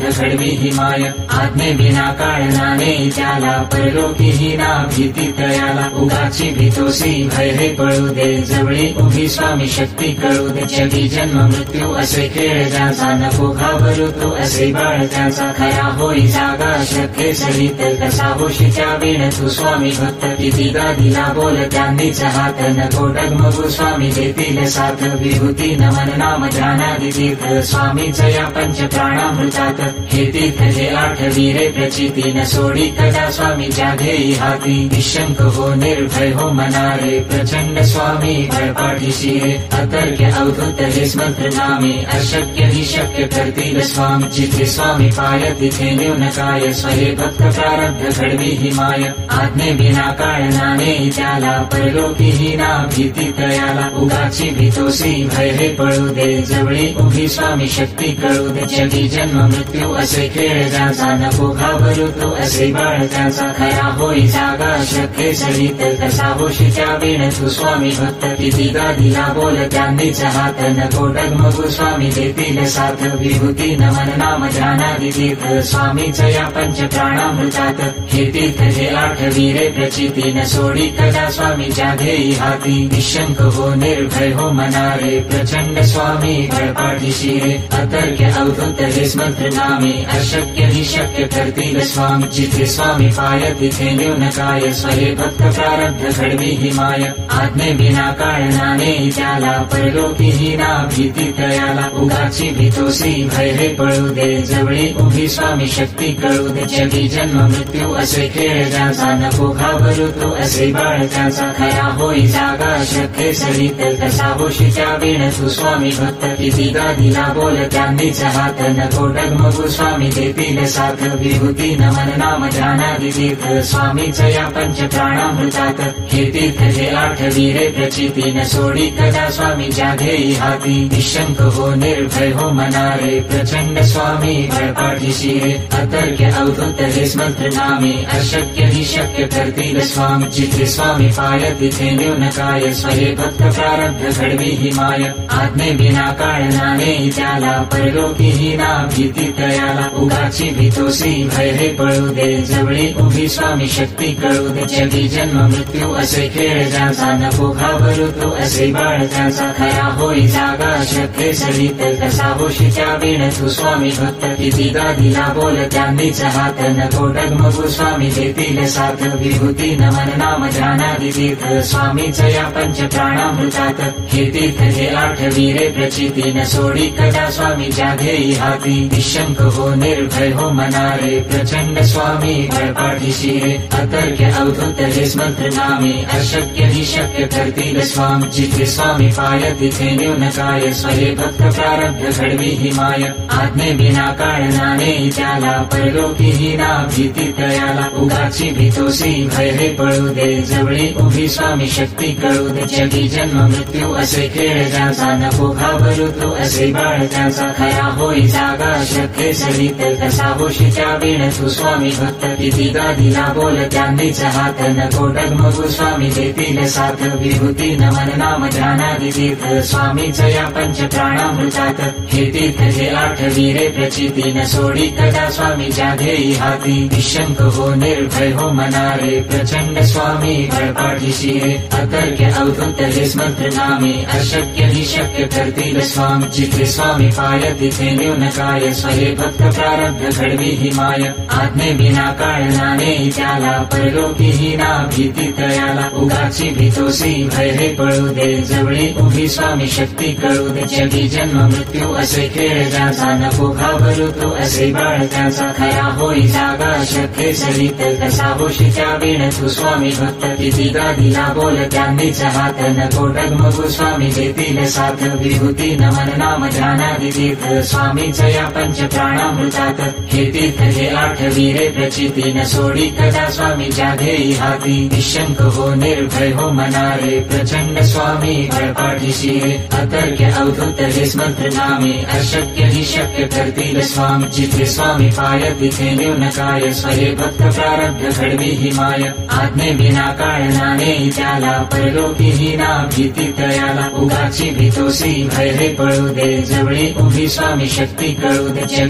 घडवी ही माय आज्ञे विना काळनाने त्याला परलोकी ही ना भीती तयाला उगाची भीतोसी भय हे पळू दे जवळी उभी स्वामी शक्ती कळू दे जगी जन्म मृत्यू असे खेळ ज्याचा नको घाबरू तो असे बाळ त्याचा खरा होई जागा शक्य सरित कसा होशी त्या वेळ तू स्वामी भक्त कितीदा दिला बोल त्यांनीच हात नको डगमगू स्वामी देतील साथ विभूती नमन नाम ध्यानादि तीर्थ स्वामीच या पंच प्राणामृतात हे तीर्थ हे आठ वीरे प्रचिती न सोडी कदा स्वामी जाघेई हाती निशंक हो निर्भय हो मनारे प्रचंड स्वामी भयपाठीशी रे अतर्क्य अवधूत हे स्मंत्र नामे अशक्य ही शक्य करतील स्वामी जिथे स्वामी पाय तिथे न्यूनकाय स्वहे भक्त प्रारब्ध घडवी ही माय आज्ञे विना काळनाने त्याला परलोकी ही ना भीती तयाला उगाची भीतोसी भय हे पळू दे जवळी उभी स्वामी शक्ती कळू दे जगी जन्म मृत्यू असे खेळ ज्याचा नको घाबरू तो असे बाळ त्याचा खरा होई जागा शक्य सरित कसा होशी त्या वेळ तू स्वामी भक्त कितीदा दिला बोल त्यांनीच हात नको डगमगू स्वामी देतील साथ विभूती नमन नाम ध्यानादि तीर्थ स्वामीच या पंच प्राणामृतात हे तीर्थ हे आठ वीरे प्रचिती न सोडी कदा स्वामी जाघेई हाती निशंक हो निर्भय हो मनारे प्रचंड स्वामी भयपाठीशी रे अतर्क्य अवधूत हे स्मंत्र नामे अशक्य ही शक्य करतील स्वामी जिथे स्वामी पाय तिथे न्यूनकाय स्वहे भक्त प्रारब्ध घडवी ही माय आज्ञे विना काळनाने त्याला परलोकी ही ना भीती तयाला उगाची भीतोसी भय हे पळू दे जवळी उभी स्वामी शक्ती कळू दे जगी जन्म मृत्यू असे खेळ ज्याचा नको घाबरू तो असे बाळ त्याचा खरा होई जागा शक्य सरित कसा होशी त्या वेळ तू स्वामी भक्त कितीदा दिला बोल त्यांनीच हात नको डगमगू स्वामी देतील साथ विभूती नमन नाम ध्यानादि तीर्थ स्वामीच या पंच प्राणामृतात हे तीर्थ हे आठ वीरे प्रचिती न सोडी कदा स्वामी जाघेई हाती निशंक हो निर्भय हो मनारे प्रचंड स्वामी भयपाठीशी रे अतर्क्य अवधूत हे स्मंत्र नामे अशक्य ही शक्य करतील स्वामी जिथे स्वामी पाय तिथे न्यूनकाय स्वहे भक्त प्रारब्ध घडवी ही माय आज्ञे विना काळनाने त्याला परलोकी ही ना भीती तयाला उगाची भीतोसी भय हे पळू दे जवळी उभी स्वामी शक्ती कळू दे जगी जन्म मृत्यू असे खेळ ज्याचा नको घाबरू तो असे बाळ त्याचा खरा होई जागा शक्य सरित कसा होशी त्या वेळ तू स्वामी भक्त कितीदा दिला बोल त्यांनीच हात नको डगमगू स्वामी देतील साथ विभूती नमन नाम ध्यानादि तीर्थ स्वामीच या पंच प्राणामृतात हे तीर्थ हे आठ वीरे प्रचिती न सोडी कदा स्वामी जाघेई हाती निशंक हो निर्भय हो मनारे प्रचंड स्वामी भयपाठीशी रे अतर्क्य अवधूत हे स्मंत्र नामे अशक्य ही शक्य करतील स्वामी जिथे स्वामी पाय तिथे न्यूनकाय स्वहे भक्त प्रारब्ध घडवी ही माय आज्ञे विना काळनाने त्याला परलोकी ही ना भीती तयाला उगाची भीतोसी भय हे पळू दे जवळी उभी स्वामी शक्ती कळू दे जगी जन्म मृत्यू असे खेळ ज्याचा नको घाबरू तो असे बाळ त्याचा खरा होई जागा शक्य सरित कसा होशी त्या वेळ तू स्वामी भक्त कितीदा दिला बोल त्यांनीच हात नको डगमगू स्वामी देतील साथ विभूती नमन नाम ध्यानादि तीर्थ स्वामीच या पंच प्राणामृतात हे तीर्थ हे आठ वीरे प्रचिती न सोडी कदा स्वामी जाघेई हाती निशंक हो निर्भय हो मनारे प्रचंड स्वामी भयपाठीशी रे अतर्क्य अवधूत हे स्मंत्र नामे अशक्य ही शक्य करतील स्वामी जिथे स्वामी पाय तिथे न्यूनकाय स्वहे भक्त प्रारब्ध घडवी ही माय आज्ञे विना काळनाने त्याला परलोकी ही ना भीती तयाला उगाची भीतोसी भय हे पळू दे जवळी उभी स्वामी शक्ती कळू दे जगी जन्म मृत्यू असे खेळ ज्याचा नको घाबरू तो असे बाळ त्याचा खरा होई जागा शक्य सरित कसा होशी त्या वेळ तू स्वामी भक्त कितीदा दिला बोल त्यांनीच हात नको डगमगू स्वामी देतील साथ विभूती नमन नाम ध्यानादि तीर्थ स्वामीच या पंच प्राणामृतात हे तीर्थ हे आठ वीरे प्रचिती न सोडी कदा स्वामी जाघेई हाती निशंक हो निर्भय हो मनारे प्रचंड स्वामी भयपाठीशी रे अतर्क्य अवधूत हे स्मंत्र नामे अशक्य ही शक्य करतील स्वामी जिथे स्वामी पाय तिथे न्यूनकाय स्वहे भक्त प्रारब्ध घडवी ही माय आज्ञे विना काळनाने त्याला परलोकी ही ना भीती तयाला उगाची भीतोसी भय हे पळू दे जवळी उभी स्वामी शक्ती कळू दे जगी जन्म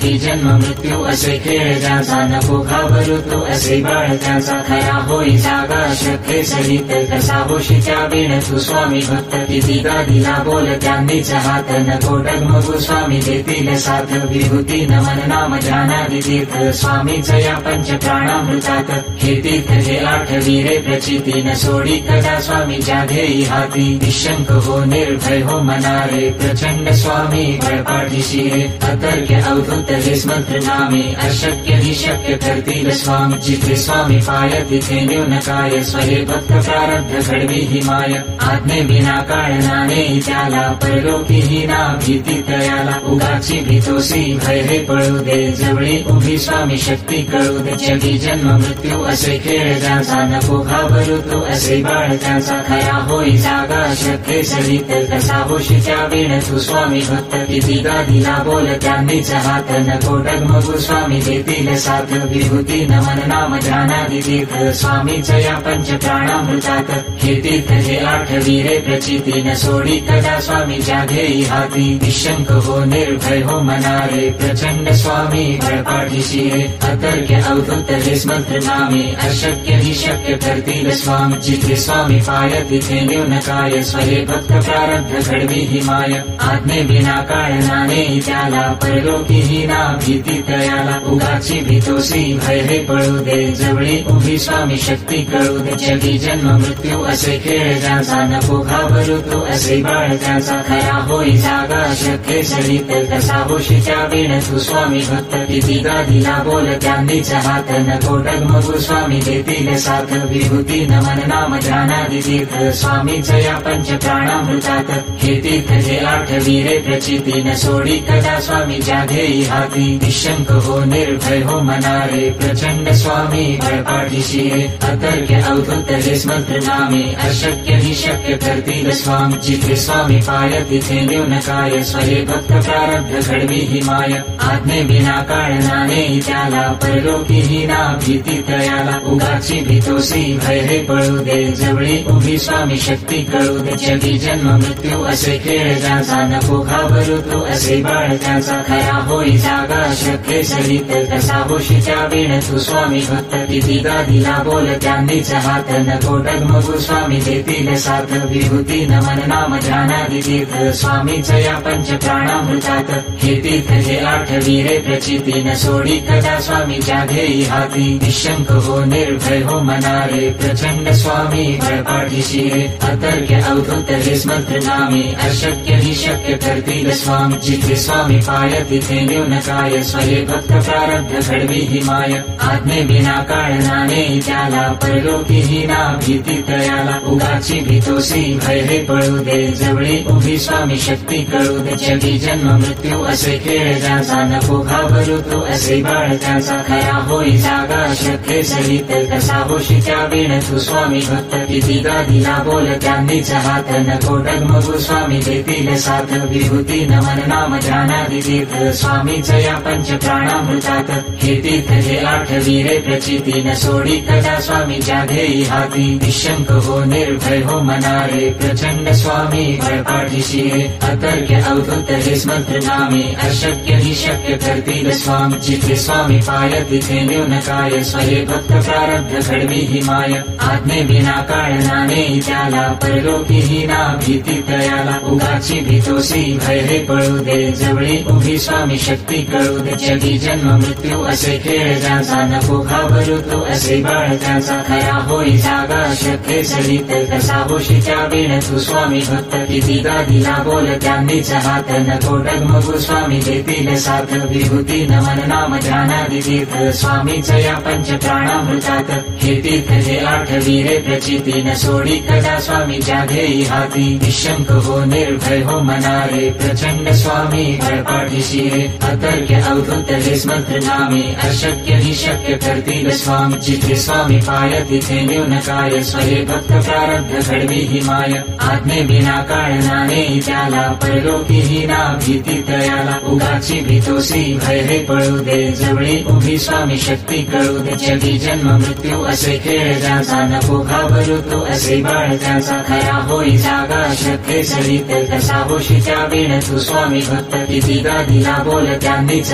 जन्म मृत्यू असे खेळ ज्याचा नको घाबरू तू असे बाळ त्याचा खरा होई जागा शक्य सरित कसा होशी त्या वेळ तू स्वामी भक्त कितीदा दिला बोल त्यांनीच हात नको डगमगू स्वामी देतील साथ विभूती नमन नाम ध्यानादि तीर्थ स्वामीच या पंच प्राणामृतात हे तीर्थ हे आठ वीरे प्रचिती न सोडी कदा स्वामी जाधेई हाती निशंक हो निर्भय हो मनारे प्रचंड स्वामी बळपाठीशी रे अतर्क्य अवधूत हे स्मंत्र नामे अशक्य ही शक्य करतील स्वामी जिथे स्वामी पाय तिथे न्यूनकाय स्वये भक्त प्रारब्ध घडवी ही माय आज्ञे विना काळनाने त्याला परलोकी ही ना भीती तयाला उगाची भीतोसी भय हे पळू दे जवळी उभी स्वामी शक्ती कळू दे जगी जन्म मृत्यू असे खेळ ज्याचा नको घाबरू तू असे बाळ त्याचा खरा होई जागा शक्य सरित कसा होशी त्या वेळ तू स्वामी भक्त कितीदा दिला बोल त्यांनीच हात नको डगमगू स्वामी देतील साथ विभूती नमन नाम ध्यानादि तीर्थ स्वामीच या पंच प्राणामृतात हे तीर्थ हे आठ वीरे प्रचिती न सोडी कदा स्वामी जाधेई हाती निशंक हो निर्भय हो मनारे प्रचंड स्वामी बळपाठीशी रे अतर्क्य अवधूत हे स्मंत्र नामे अशक्य ही शक्य करतील स्वामी जिथे स्वामी पाय तिथे न्यूनकाय स्वये भक्त प्रारब्ध घडवी ही माय आज्ञे विना काळनाने त्याला परलोकी ही ना भीती तयाला उगाची भीतोसी भय हे पळू दे जवळी उभी स्वामी शक्ती कळू दे जगी जन्म मृत्यू असे खेळ ज्याचा नको घाबरू तू असे बाळ त्याचा खरा होई जागा शक्य सरित कसा होशी त्या वेळ तू स्वामी भक्त कितीदा दिला बोल त्यांनीच हात नको डगमगू स्वामी देतील साथ विभूती नमन नाम ध्यानादि तीर्थ स्वामीच या पंच प्राणामृतात हे तीर्थ हे आठ वीरे प्रचिती न सोडी कदा स्वामी जाधेई हाती निशंक हो निर्भय हो मनारे प्रचंड स्वामी बळपाठीशी रे अतर्क्य अवधूत हे स्मंत्र नामे अशक्य ही शक्य करतील स्वामी जिथे स्वामी पाय तिथे न्यूनकाय स्वये भक्त प्रारब्ध घडवी ही माय आज्ञे विना काळनाने त्याला परलोकी ही ना भीती तयाला उगाची भीतोसी भय हे पळू दे जवळी उभी स्वामी शक्ती कळू दे जगी जन्म मृत्यू असे खेळ ज्याचा नको घाबरू तू असे बाळ त्याचा खरा होई जागा शक्य सरित कसा होशी त्या वेळ तू स्वामी भक्त कितीदा दिला बोल त्यांनीच हात नको डगमगू स्वामी देतील साथ विभूती नमन नाम ध्यानादि तीर्थ स्वामीच या पंच प्राणामृतात हे तीर्थ हे आठ वीरे प्रचिती न सोडी कदा स्वामी जाधेई हाती निशंक हो निर्भय हो मनारे प्रचंड स्वामी बळपाठीशी रे अतर्क्य अवधूत हे स्मंत्र नामे अशक्य ही शक्य करतील स्वामी जिथे स्वामी पाय तिथे न्यूनकाय स्वये भक्त प्रारब्ध घडवी ही माय आज्ञे विना काळनाने त्याला परलोकी ही ना भीती तयाला उगाची भीतोसी भय हे पळू दे जवळी उभी स्वामी शक्ती कळू दे जगी जन्म मृत्यू असे खेळ ज्याचा नको घाबरू तू असे बाळ त्याचा खरा होई जागा शक्य सरित कसा होशी त्या वेळ तू स्वामी भक्त कितीदा दिला बोल त्यांनीच हात नको डगमगू स्वामी देतील साथ विभूती नमन नाम ध्यानादि तीर्थ स्वामीच या पंच प्राणामृतात हे तीर्थ हे आठ वीरे प्रचिती न सोडी कदा स्वामी जाधेई हाती निशंक हो निर्भय हो मनारे प्रचंड स्वामी बळपाठीशी रे अतर्क्य अवधूत हे स्मंत्र नामे अशक्य ही शक्य करतील स्वामी जिथे स्वामी पाय तिथे न्यूनकाय स्वये भक्त प्रारब्ध घडवी ही माय आज्ञे विना काळनाने त्याला परलोकी ही ना भीती तयाला उगाची भीतोसी भय हे पळू दे जवळी उभी स्वामी शक्ती कळू दे जगी जन्म मृत्यू असे खेळ ज्याचा नको घाबरू तू असे बाळ त्याचा खरा होई जागा शक्य सरित कसा होशी त्या वेळ तू स्वामी भक्त कितीदा दिला बोल त्यांनीच हात नको डगमगू स्वामी देतील साथ विभूती नमन नाम ध्यानादि तीर्थ स्वामीच या पंच प्राणामृतात हे तीर्थ हे आठ वीरे प्रचिती न सोडी कदा स्वामी जाधेई हाती निशंक हो निर्भय हो मनारे प्रचंड स्वामी बळपाठीशी रे अतर्क्य अवधूत हे स्मंत्र नामे अशक्य ही शक्य करतील स्वामी जिथे स्वामी पाय तिथे न्यूनकाय स्वये भक्त प्रारब्ध घडवी ही माय आज्ञे विना काळनाने त्याला परलोकी ही ना भीती तयाला उगाची भीतोसी भय हे पळू दे जवळी उभी स्वामी शक्ती कळू दे जगी जन्म मृत्यू असे खेळ ज्याचा नको घाबरू तू असे बाळ त्याचा खरा होई जागा शक्य सरित कसा होशी त्या वेळ तू स्वामी भक्त कितीदा दिला बोल त्यांनीच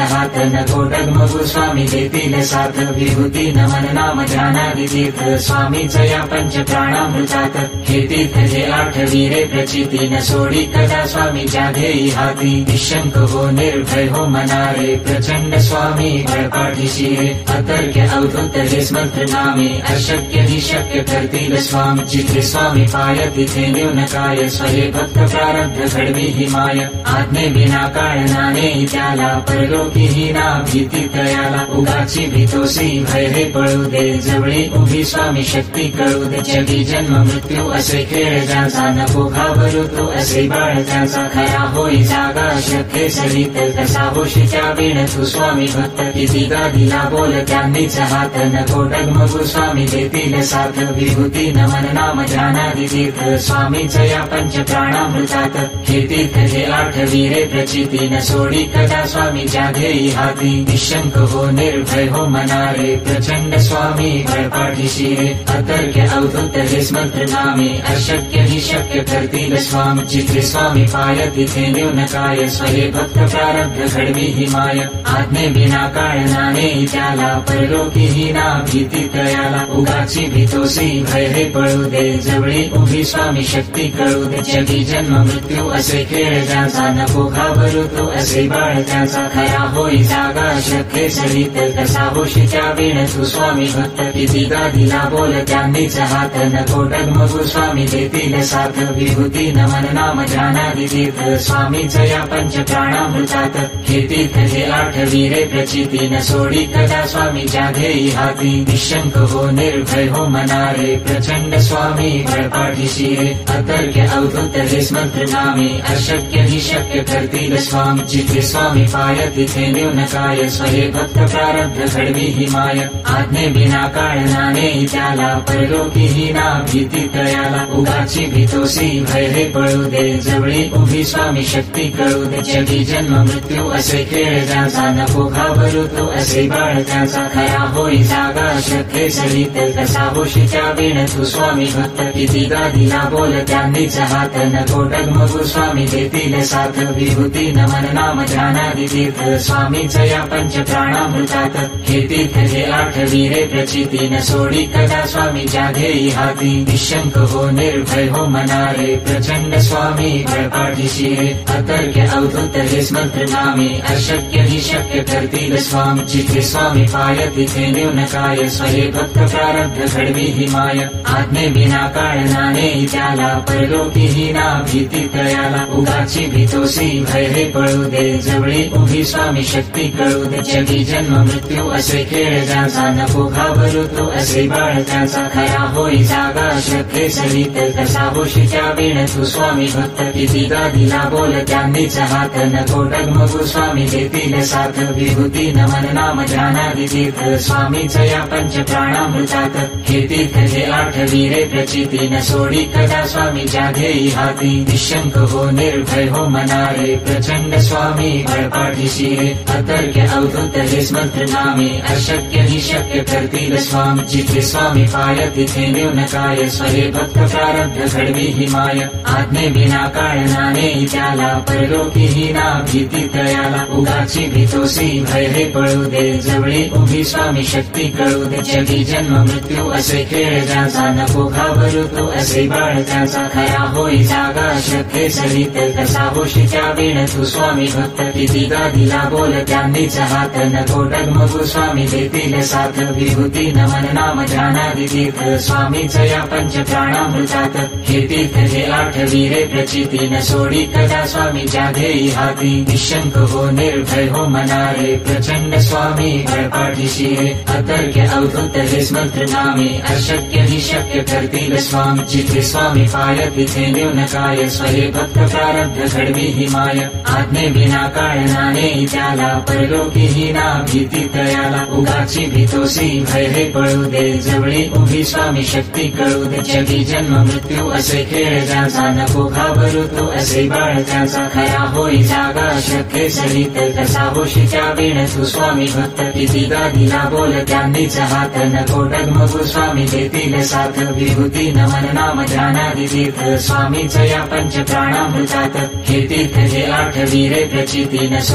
त्यांनीच हात नको डगमगू स्वामी देतील साथ विभूती नमन नाम ध्यानादि तीर्थ स्वामीच या पंच प्राणामृतात हे तीर्थ जे आठवी रे प्रचिती न सोडी कदा स्वामीच्या ध्येयी हाती निशंक हो निर्भय हो मनारे प्रचंड स्वामी बळपाठीशी रे अतर्क्य अवधूत हे स्मंत्र नामे अशक्य ही शक्य करतील स्वामी जिथे स्वामी पाय तिथे न्यून काय स्वये भक्त प्रारब्ध घडवी ही माय आज्ञे विना काळनाने त्याला परलोकी ही ना भीती तयाला उगाची भीतोसी भय हे पळू दे जवळी उभी स्वामी शक्ती कळू दे जगी जन्म मृत्यू असे खेळ ज्याचा नको घाबरू तो असे बाळ त्याचा खरा होई जागा शक्य सरित कसा होशी त्या वेळ तू स्वामी भक्त किती गादीला बोल त्यांनीच हात नको डगमगू स्वामी देतील साथ विभूती नमन नाम ध्यानादि तीर्थ स्वामीच या पंच प्राणामृतात हे तीर्थ जे आठवी रे प्रचिती न सोडी कदा स्वामीच्या ध्येयी हाती निशंक हो निर्भय हो मनारे प्रचंड स्वामी बळपाठीशी रे अतर्क्य अवधूत हे स्मंत्र नामे अशक्य ही शक्य करतील स्वामी जिथे स्वामी पाय तिथे न्यून काय स्वये भक्त प्रारब्ध घडवी ही माय आज्ञे विना काळनाने त्याला परलोकी ही ना भीती तयाला उगाची भीतोसी भय हे पळू दे जवळी उभी स्वामी शक्ती कळू दे जगी जन्म मृत्यू असे खेळ ज्याचा नको घाबरू तो असे बाळ त्याचा खरा होई जागा शक्य सरित कसा होशी त्या वेळ तू स्वामी भक्त किती गादीला बोल त्यांनीच हात नको डगमगू स्वामी देतील साथ विभूती नमन नाम ध्यानादि तीर्थ स्वामीच या पंच प्राणामृतात हे तीर्थ जे आठवी रे प्रचिती न सोडी कदा स्वामीच्या ध्येयी हाती निशंक हो निर्भय हो मनारे प्रचंड स्वामी बळपाठीशी रे अतर्क्य अवधूत हे स्मंत्र नामे अशक्य ही शक्य करतील स्वामी जिथे स्वामी पाय तिथे न्यून काय स्वये भक्त प्रारब्ध घडवी ही माय आज्ञे विना काळनाने त्याला परलोकी ही ना भीती तयाला उगाची भीतोसी भय हे पळू दे जवळी उभी स्वामी शक्ती कळू दे जगी जन्म मृत्यू असे खेळ ज्याचा नको घाबरू तो असे बाळ त्याचा खरा होई जागा शक्य सरित कसा होशी त्या वेळ तू स्वामी भक्त किती गादीला बोल त्यांनीच हात नको डगमगू स्वामी देतील साथ विभूती नमन नाम ध्यानादि तीर्थ स्वामीच या पंच प्राणामृतात हे तीर्थ जे आठवी रे प्रचिती न सोडी कदा स्वामीच्या ध्येयी हाती निशंक हो निर्भय हो मनारे प्रचंड स्वामी बळपाठीशी रे अतर्क्य अवधूत हे स्मंत्र नामे अशक्य ही शक्य करतील स्वामी जिथे स्वामी पाय तिथे न्यून काय स्वये भक्त प्रारब्ध घडवी ही माय आज्ञे विना काळनाने त्याला परलोकी ही ना भीती तयाला उगाची भीतोसी भय हे पळू दे जवळी उभी स्वामी शक्ती कळू दे जगी जन्म मृत्यू असे खेळ ज्याचा नको घाबरू तो असे बाळ त्याचा खरा होई जागा शक्य सरित कसा होशी त्या वेळ तू स्वामी भक्त किती गादीला बोल त्यांनीच हात नको डगमगू स्वामी देतील साथ विभूती नमन नाम ध्यानादि तीर्थ स्वामीच या पंच प्राणामृतात हे तीर्थ जे आठवी रे प्रचिती न सोडी कदा स्वामीच्या ध्येयी हाती निशंक हो निर्भय हो मनारे प्रचंड स्वामी बळपाठीशी रे अतर्क्य अवधूत हे स्मंत्र नामे अशक्य ही शक्य करतील स्वामी जिथे स्वामी पाय तिथे न्यून काय स्वये भक्त प्रारब्ध घडवी ही माय आज्ञे विना काळनाने त्याला परलोकी ही ना भीती तयाला उगाची भीतोसी भय हे पळू दे जवळी उभी स्वामी शक्ती कळू दे जगी जन्म मृत्यू असे खेळ ज्याचा नको घाबरू तो असे बाळ त्याचा खरा होई जागा शक्य सरित कसा होशी त्या वेळ तू स्वामी भक्त किती गादीला बोल त्यांनीच हात नको डगमगू स्वामी देतील साथ विभूती नमन नाम ध्यानादि तीर्थ स्वामीच या पंच प्राणामृतात हे तीर्थ जे आठवी रे प्रचिती न सोडी कदा स्वामीच्या ध्येयी हाती निशंक हो निर्भय हो मनारे प्रचंड स्वामी बळपाठीशी रे अतर्क्य अवधूत हे स्मंत्र नामे अशक्य ही शक्य करतील स्वामी जिथे स्वामी पाय तिथे न्यून काय स्वये भक्त प्रारब्ध घडवी ही माय आज्ञे विना काळनाने त्याला परलोकी ही ना भीती तयाला उगाची भीतोसी भय हे पळू दे जवळी उभी स्वामी शक्ती कळू दे जगी जन्म मृत्यू असे खेळ ज्याचा नको घाबरू तो असे बाळ त्याचा खरा होई जागा शक्य सरित कसा होशी त्या वेळ तू स्वामी भक्त किती गादीला बोल त्यांनीच हात नको डगमगू स्वामी देतील साथ विभूती नमन नाम ध्यानादि तीर्थ स्वामीच या पंच प्राणामृतात हे तीर्थ जे आठवी रे प्रचिती न सोडी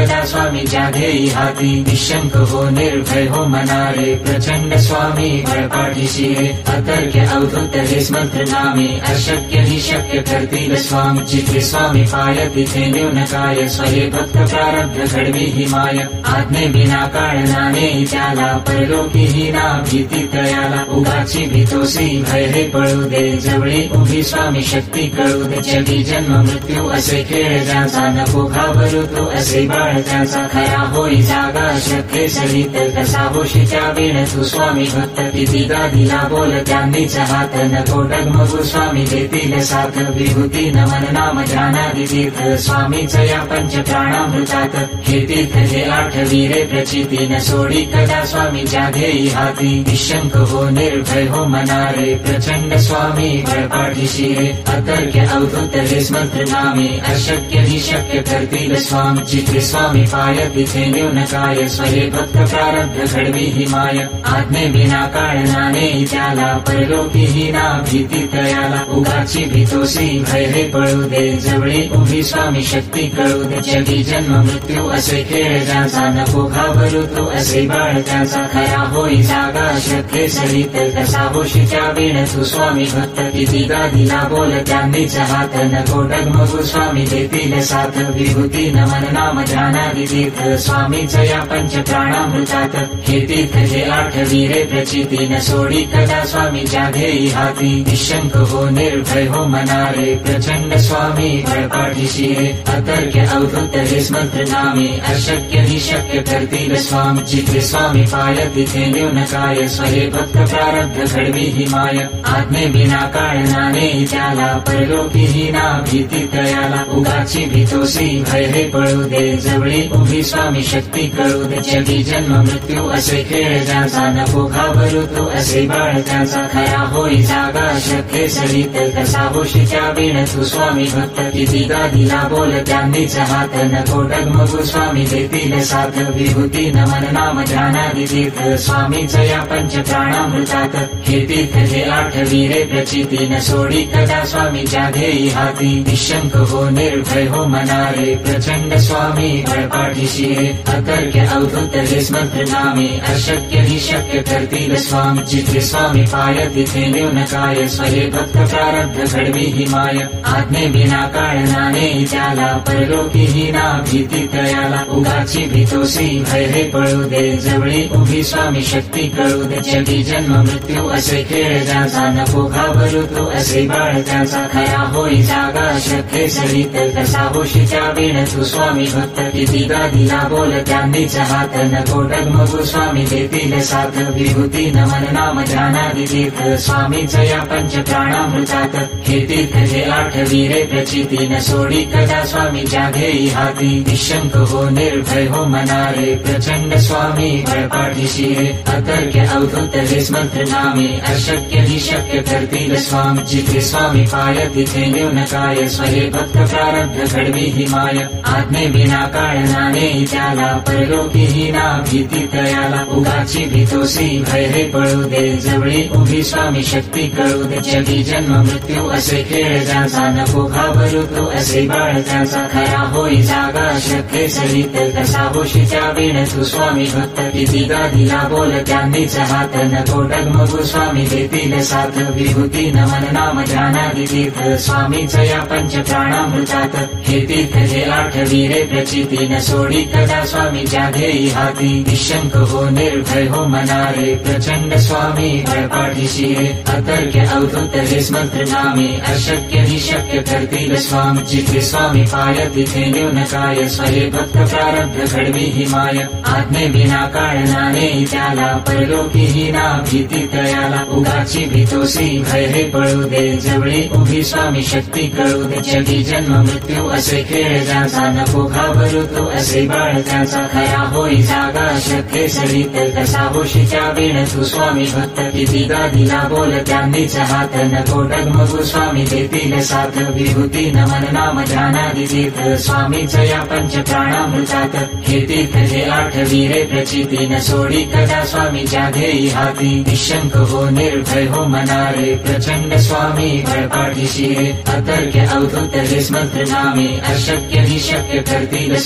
कदा स्वामी जाधेई हाती निशंक हो निर्भय हो मनारे प्रचंड स्वामी बळपाठीशी रे अतर्क्य अवधूत हे मंत्र नामे अशक्य ही शक्य करतील स्वामी जिथे स्वामी पाय तिथे न्यूनकाय स्वये भक्त प्रारब्ध घडवी ही माय आज्ञे विना काळनाने त्याला परलोकी ही ना भीती तयाला उगाची भीतोसी भय हे पळू दे जवळी उभी स्वामी शक्ती कळू दे जगी जन्म मृत्यू असे खेळ ज्याचा नको घाबरू तो असे बाळ त्याचा खरा होई जागा शक्य सरित कसा होशी त्या वेळ तू स्वामी भक्त कितीदा दिला बोल त्यांनीच हात नको डगमगू स्वामी देतील साथ विभूती नमन नाम ध्यानादि तीर्थ स्वामीच या पंच प्राणामृतात हे तीर्थ हे आठ वीरे प्रचिती न सोडी कदा स्वामी जाधेई हाती निशंक हो निर्भय हो मनारे प्रचंड स्वामी बळपाठीशी रे अतर्क्य अवधूत हे मंत्र नामे अशक्य ही शक्य करतील स्वामी जिथे स्वामी पाय तिथे न्यूनकाय स्वये भक्त प्रारब्ध घडवी ही माय आज्ञे विना काळनाने त्याला परलोकी ही ना भीती तयाला उगाची भीतोसी भय हे पळू दे जवळी उभी स्वामी शक्ती कळू दे जगी जन्म मृत्यू असे खेळ ज्याचा नको घाबरू तो असे बाळ त्याचा खरा होई जागा शक्य सरित कसा होशी त्या वेळ तू स्वामी भक्त कितीदा दिला बोल त्यांनीच हात नको डगमगू स्वामी देतील साथ विभूती नमन नाम ध्यानादि तीर्थ स्वामीच या पंच प्राणामृतात हे तीर्थ हे आठ वीरे प्रचिती न सोडी कदा स्वामी जाधेई हाती निशंक हो निर्भय हो मनारे प्रचंड स्वामी बळपाठीशी रे अतर्क्य अवधूत हे मंत्र नामे अशक्य ही शक्य करतील स्वामी जिथे स्वामी पाय तिथे न्यूनकाय स्वये भक्त प्रारब्ध घडवी ही माय आज्ञे विना काळनाने त्याला परलोकी ही ना भीती तयाला उगाची भीतोसी भय हे पळू दे जवळी उभी स्वामी शक्ती कळू दे जगी जन्म मृत्यू असे खेळ ज्याचा नको घाबरू तो असे बाळ त्याचा खरा होई जागा शक्य सरित कसा होशी त्या वेळ तू स्वामी भक्त कितीदा दिला बोल त्यांनीच हात नको डगमगू स्वामी देतील साथ विभूती नमन नाम ध्यानादि तीर्थ स्वामीच या पंच प्राणामृतात हे तीर्थ हे आठ वीरे प्रचिती न सोडी कदा स्वामी जाधेई हाती निशंक हो निर्भय हो मनारे प्रचंड स्वामी बळपाठीशी रे अतर्क्य अवधूत हे मंत्र नामे अशक्य ही शक्य करतील स्वामी जिथे स्वामी पाय तिथे न्यूनकाय स्वये भक्त प्रारब्ध घडवी ही माय आज्ञे विना काळनाने त्याला परलोकी ही ना भीती तयाला उगाची भीतोसी भय हे पळू दे जवळी उभी स्वामी शक्ती कळू दे जगी जन्म मृत्यू असे खेळ ज्याचा नको घाबरू तो असे बाळ त्याचा खरा होई जागा शक्य सरित कसा होशी त्या वेळ तू स्वामी भक्त कितीदा दिला बोल त्यांनीच हात नको डगमगू स्वामी देतील साथ विभूती नमन नाम ध्यानादि तीर्थ स्वामीच या पंच प्राणामृतात हे तीर्थ हे आठ वीरे प्रचिती न सोडी कदा स्वामी जाधेई हाती निशंक हो निर्भय हो मनारे प्रचंड स्वामी बळपाठीशी रे अतर्क्य अवधूत हे मंत्र नामे अशक्य ही शक्य करतील स्वामी जिथे स्वामी पाय तिथे न्यूनकाय स्वये भक्त प्रारब्ध घडवी ही माय आज्ञे विना काळनाने त्याला परलोकी ही ना भीती तयाला उगाची भीतोसी भय हे पळू दे जवळी उभी स्वामी शक्ती कळू दे जगी जन्म मृत्यू असे खेळ ज्याचा नको घाबरू तो असे बाळ त्याचा खरा होई जागा शक्य सरित कसा होशी त्या वेळ तू स्वामी भक्त कितीदा दिला बोल त्यांनीच हात नको डगमगू स्वामी देतील साथ विभूती नमन नाम ध्यानादि तीर्थ स्वामीच या पंच प्राणामृतात हे तीर्थ हे आठ वीरे प्रचिती न सोडी कदा स्वामी जाधेई हाती निशंक हो निर्भय हो मनारे प्रचंड स्वामी बळपाठीशी रे अतर्क्य अवधूत हे मंत्र नामे अशक्य ही शक्य करतील स्वामी जिथे स्वामी पाय तिथे न्यूनकाय स्वये भक्त प्रारब्ध घडवी ही माय आज्ञे विना काळनाने त्याला परलोकी ही ना भीती तयाला उगाची भीतोसी भय हे पळू दे जवळी उभी स्वामी शक्ती कळू दे जगी जन्म मृत्यू असे खेळ ज्याचा नको घाबरू तो असे बाळ त्याचा खरा होई जागा शक्य सरित कसा होशी त्या वेळ तू स्वामी भक्त कितीदा दिला बोल त्यांनीच हात नको डगमगू स्वामी देतील साथ विभूती नमन नाम ध्यानादि तीर्थ स्वामीच या पंच प्राणामृतात हे तीर्थ हे आठ वीरे प्रचिती न सोडी कदा स्वामी जाधेई हाती निशंक हो निर्भय हो मनारे प्रचंड स्वामी बळपाठीशी रे अतर्क्य अवधूत हे मंत्र नामे अशक्य ही शक्य करतील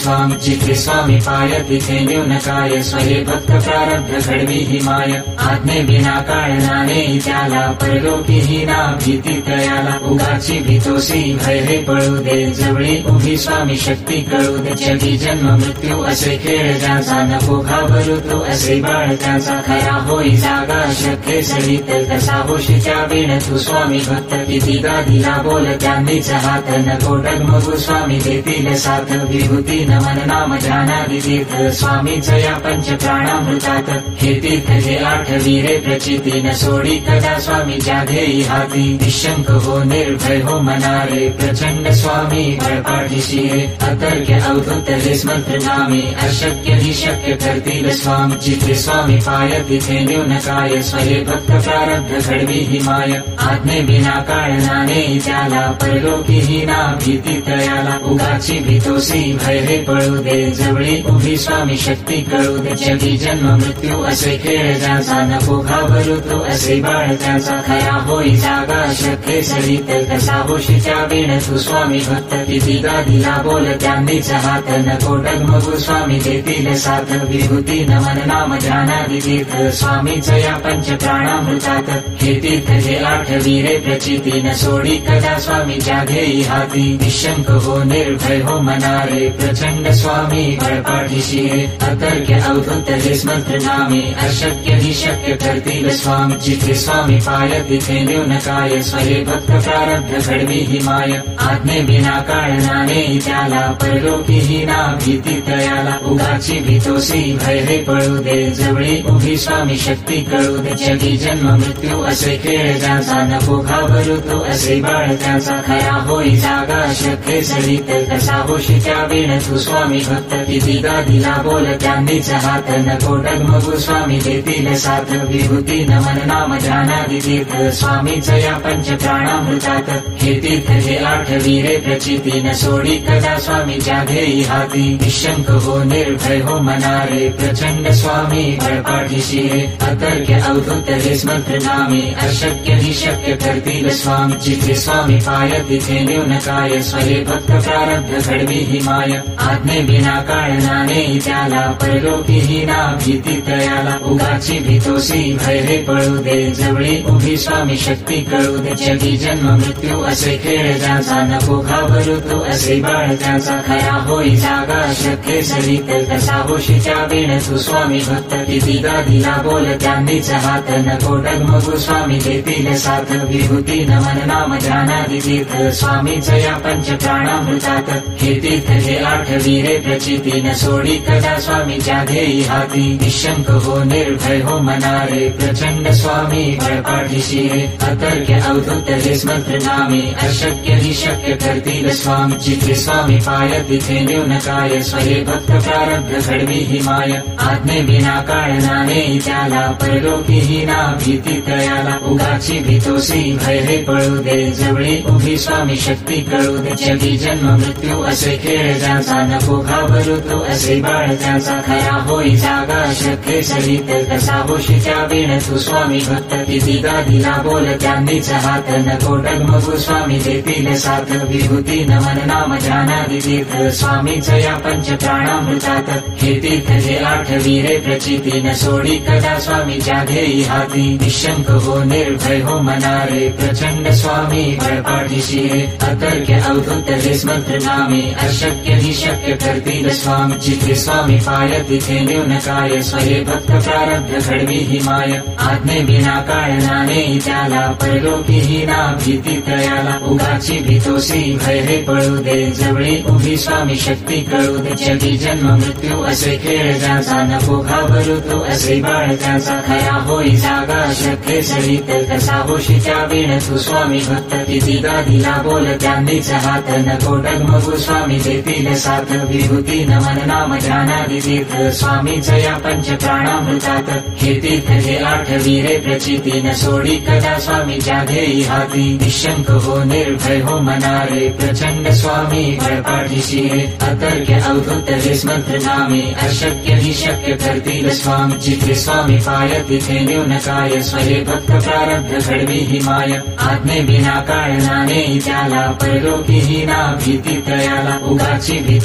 स्वाम जिथे स्वामी पाय तिथे न्यूनकाय स्वये भक्त प्रारब्ध घडवी ही माय आज्ञे विना काळनाने त्याला परलोकी ही ना भीती त्रयाला उगाची भीतोसी भय हे पळू दे जवळी उभी स्वामी शक्ती कळू दे जगी जन्म मृत्यू असे खेळ ज्याचा नको घाबरू तो असे बाळ त्याचा खरा होई जागा शक्य सरित तसा होशी त्या वेळ तू स्वामी भक्त कितीदा दिला बोल त्यांनीच हात नको डगमगू स्वामी देतील साथ विभूती नमन नाम ध्यानादि तीर्थ स्वामीच या पंच प्राणामृतात हे तीर्थ हे आठ वीरे प्रचिती न सोडी कदा स्वामी जाधेई हाती निशंक हो निर्भय हो मनारे प्रचंड स्वामी बळपाठीशी रे अतर्क्य अवधूत हे स्मंत्र नामे अशक्य ही शक्य करतील स्वाम जिथे स्वामी पाय तिथे न्यूनकाय स्वये भक्त प्रारब्ध घडवी ही माय आज्ञे विना काळनाने त्याला परलोकी ही ना भीती त्रयाला उगाची भीतोसी भय हे पळू दे जवळी उभी स्वामी शक्ती कळू दे जगी जन्म मृत्यू असे खेळ ज्याचा नको घाबरू तो असे बाळ त्याचा खरा होई जागा शक्य सरित तसा होशी त्या वेळ तू स्वामी भक्त कितीदा दिला बोल त्यांनीच हात नको डगमगू स्वामी देतील साथ विभूती नमन नाम ध्यानादि तीर्थ स्वामीच या पंच प्राणामृतात हे तीर्थ हे आठ वीरे प्रचिती न सोडी कदा स्वामी जाधेई हाती निशंक हो निर्भय हो मनारे प्रचंड स्वामी बळपाठीशी रे अतर्क्य अवधूत हे स्मंत्र नामे अशक्य ही शक्य करतील स्वाम जिथे स्वामी पाय तिथे न्यूनकाय स्वये भक्त प्रारब्ध घडवी ही माय आज्ञे विना काळनाने त्याला परलोकी ही ना भीती त्रयाला उगाची भीतोसी भय हे पळू दे जवळी उभी स्वामी शक्ती कळू दे जगी जन्म मृत्यू असे खेळ ज्याचा नको घाबरू तो असे बाळ त्याचा खरा होई जागा शक्य सरित तसा होशी त्या वेळ तू स्वामी भक्त कितीदा दिला बोल त्यांनीच हात नको डगमगू स्वामी देतील साथ विभूती नमन नाम ध्यानादि तीर्थ स्वामीच या पंच प्राणामृतात हे तीर्थ हे आठ वीरे प्रचिती न सोडी कदा स्वामी जाधेई हाती निशंक हो निर्भय हो मनारे प्रचंड स्वामी बळपाठीशी रे अतर्क्य अवधूत हे स्मंत्र नामे अशक्य ही शक्य करतील स्वाम जिथे स्वामी पाय तिथे न्यूनकाय स्वये भक्त प्रारब्ध घडवी ही माय आज्ञे विना काळनाने त्याला परलोकी ही ना भीती त्रयाला उगाची भीतोसी भय हे पळू दे जवळी उभी स्वामी शक्ती कळू दे जगी जन्म मृत्यू असे खेळ ज्याचा नको घाबरू तो असे बाळ त्याचा खरा होई जागा शक्य सरित तसा होशी त्या वेळ तू स्वामी भक्त कितीदा दिला बोल त्यांनीच हात नको डगमगू स्वामी देतील साथ विभूती नमन नाम ध्यानादि तीर्थ स्वामीच या पंच प्राणामृतात हे तीर्थ हे आठ वीरे प्रचिती न सोडी कदा स्वामी जाधेई हाती निशंक हो निर्भय हो मनारे प्रचंड स्वामी बळपाठीशी रे अतर्क्य अवधूत हे स्मंत्र नामे अशक्य ही शक्य करतील स्वाम जिथे स्वामी पाय तिथे न्यूनकाय स्वये भक्त प्रारब्ध घडवी ही माय आज्ञे विना काळनाने त्याला परलोकी ही ना भीती त्रयाला उगाची भीतोसी भय हे पळू दे जवळी उभी स्वामी शक्ती कळू दे जगी जन्म मृत्यू असे खेळ ज्याचा नको घाबरू तो असे बाळ त्याचा खरा होई जागा शक्य सरित तसा होशी त्या वेळ तू स्वामी भक्त कितीदा दिला बोल त्यांनीच हात नको डगमगू स्वामी देतील साथ विभूती नमन नाम ध्यानादि तीर्थ स्वामीच या पंच प्राणामृतात हे तीर्थ हे आठ वीरे प्रचिती न सोडी कदा स्वामी जाधेई हाती निशंक हो निर्भय हो मनारे प्रचंड स्वामी बळपाठीशी रे अतर्क्य अवधूत हे स्मंत्र नामे अशक्य ही शक्य करतील स्वाम जिथे स्वामी पाय तिथे न्यूनकाय स्वये भक्त प्रारब्ध घडवी ही माय आज्ञे विना काळनाने त्याला परलोकी ही ना भीती त्रयाला उगाची भीतोसी भय हे पळू दे जवळी उभी स्वामी शक्ती कळू दे जगी जन्म मृत्यू असे खेळ ज्याचा नको घाबरू तो असे बाळ त्याचा खरा होई जागा शक्य सरित तसा होशी त्या वेळ तू स्वामी भक्त कितीदा दिला बोल त्यांनीच हात नको डगमगू स्वामी देतील साथ विभूती नमन नाम ध्यानादि तीर्थ स्वामीच या पंच प्राणामृतात हे तीर्थ हे आठ वीरे प्रचिती न सोडी कदा स्वामी जाधेई हाती निशंक हो निर्भय हो मनारे प्रचंड स्वामी बळपाठीशी रे अतर्क्य अवधूत हे स्मंत्र नामे अशक्य ही शक्य करतील स्वाम जिथे स्वामी पाय तिथे न्यूनकाय स्वये भक्त प्रारब्ध घडवी ही माय आज्ञे विना काळनाने त्याला परलोकी ही ना भीती त्रयाला उगाची भीतो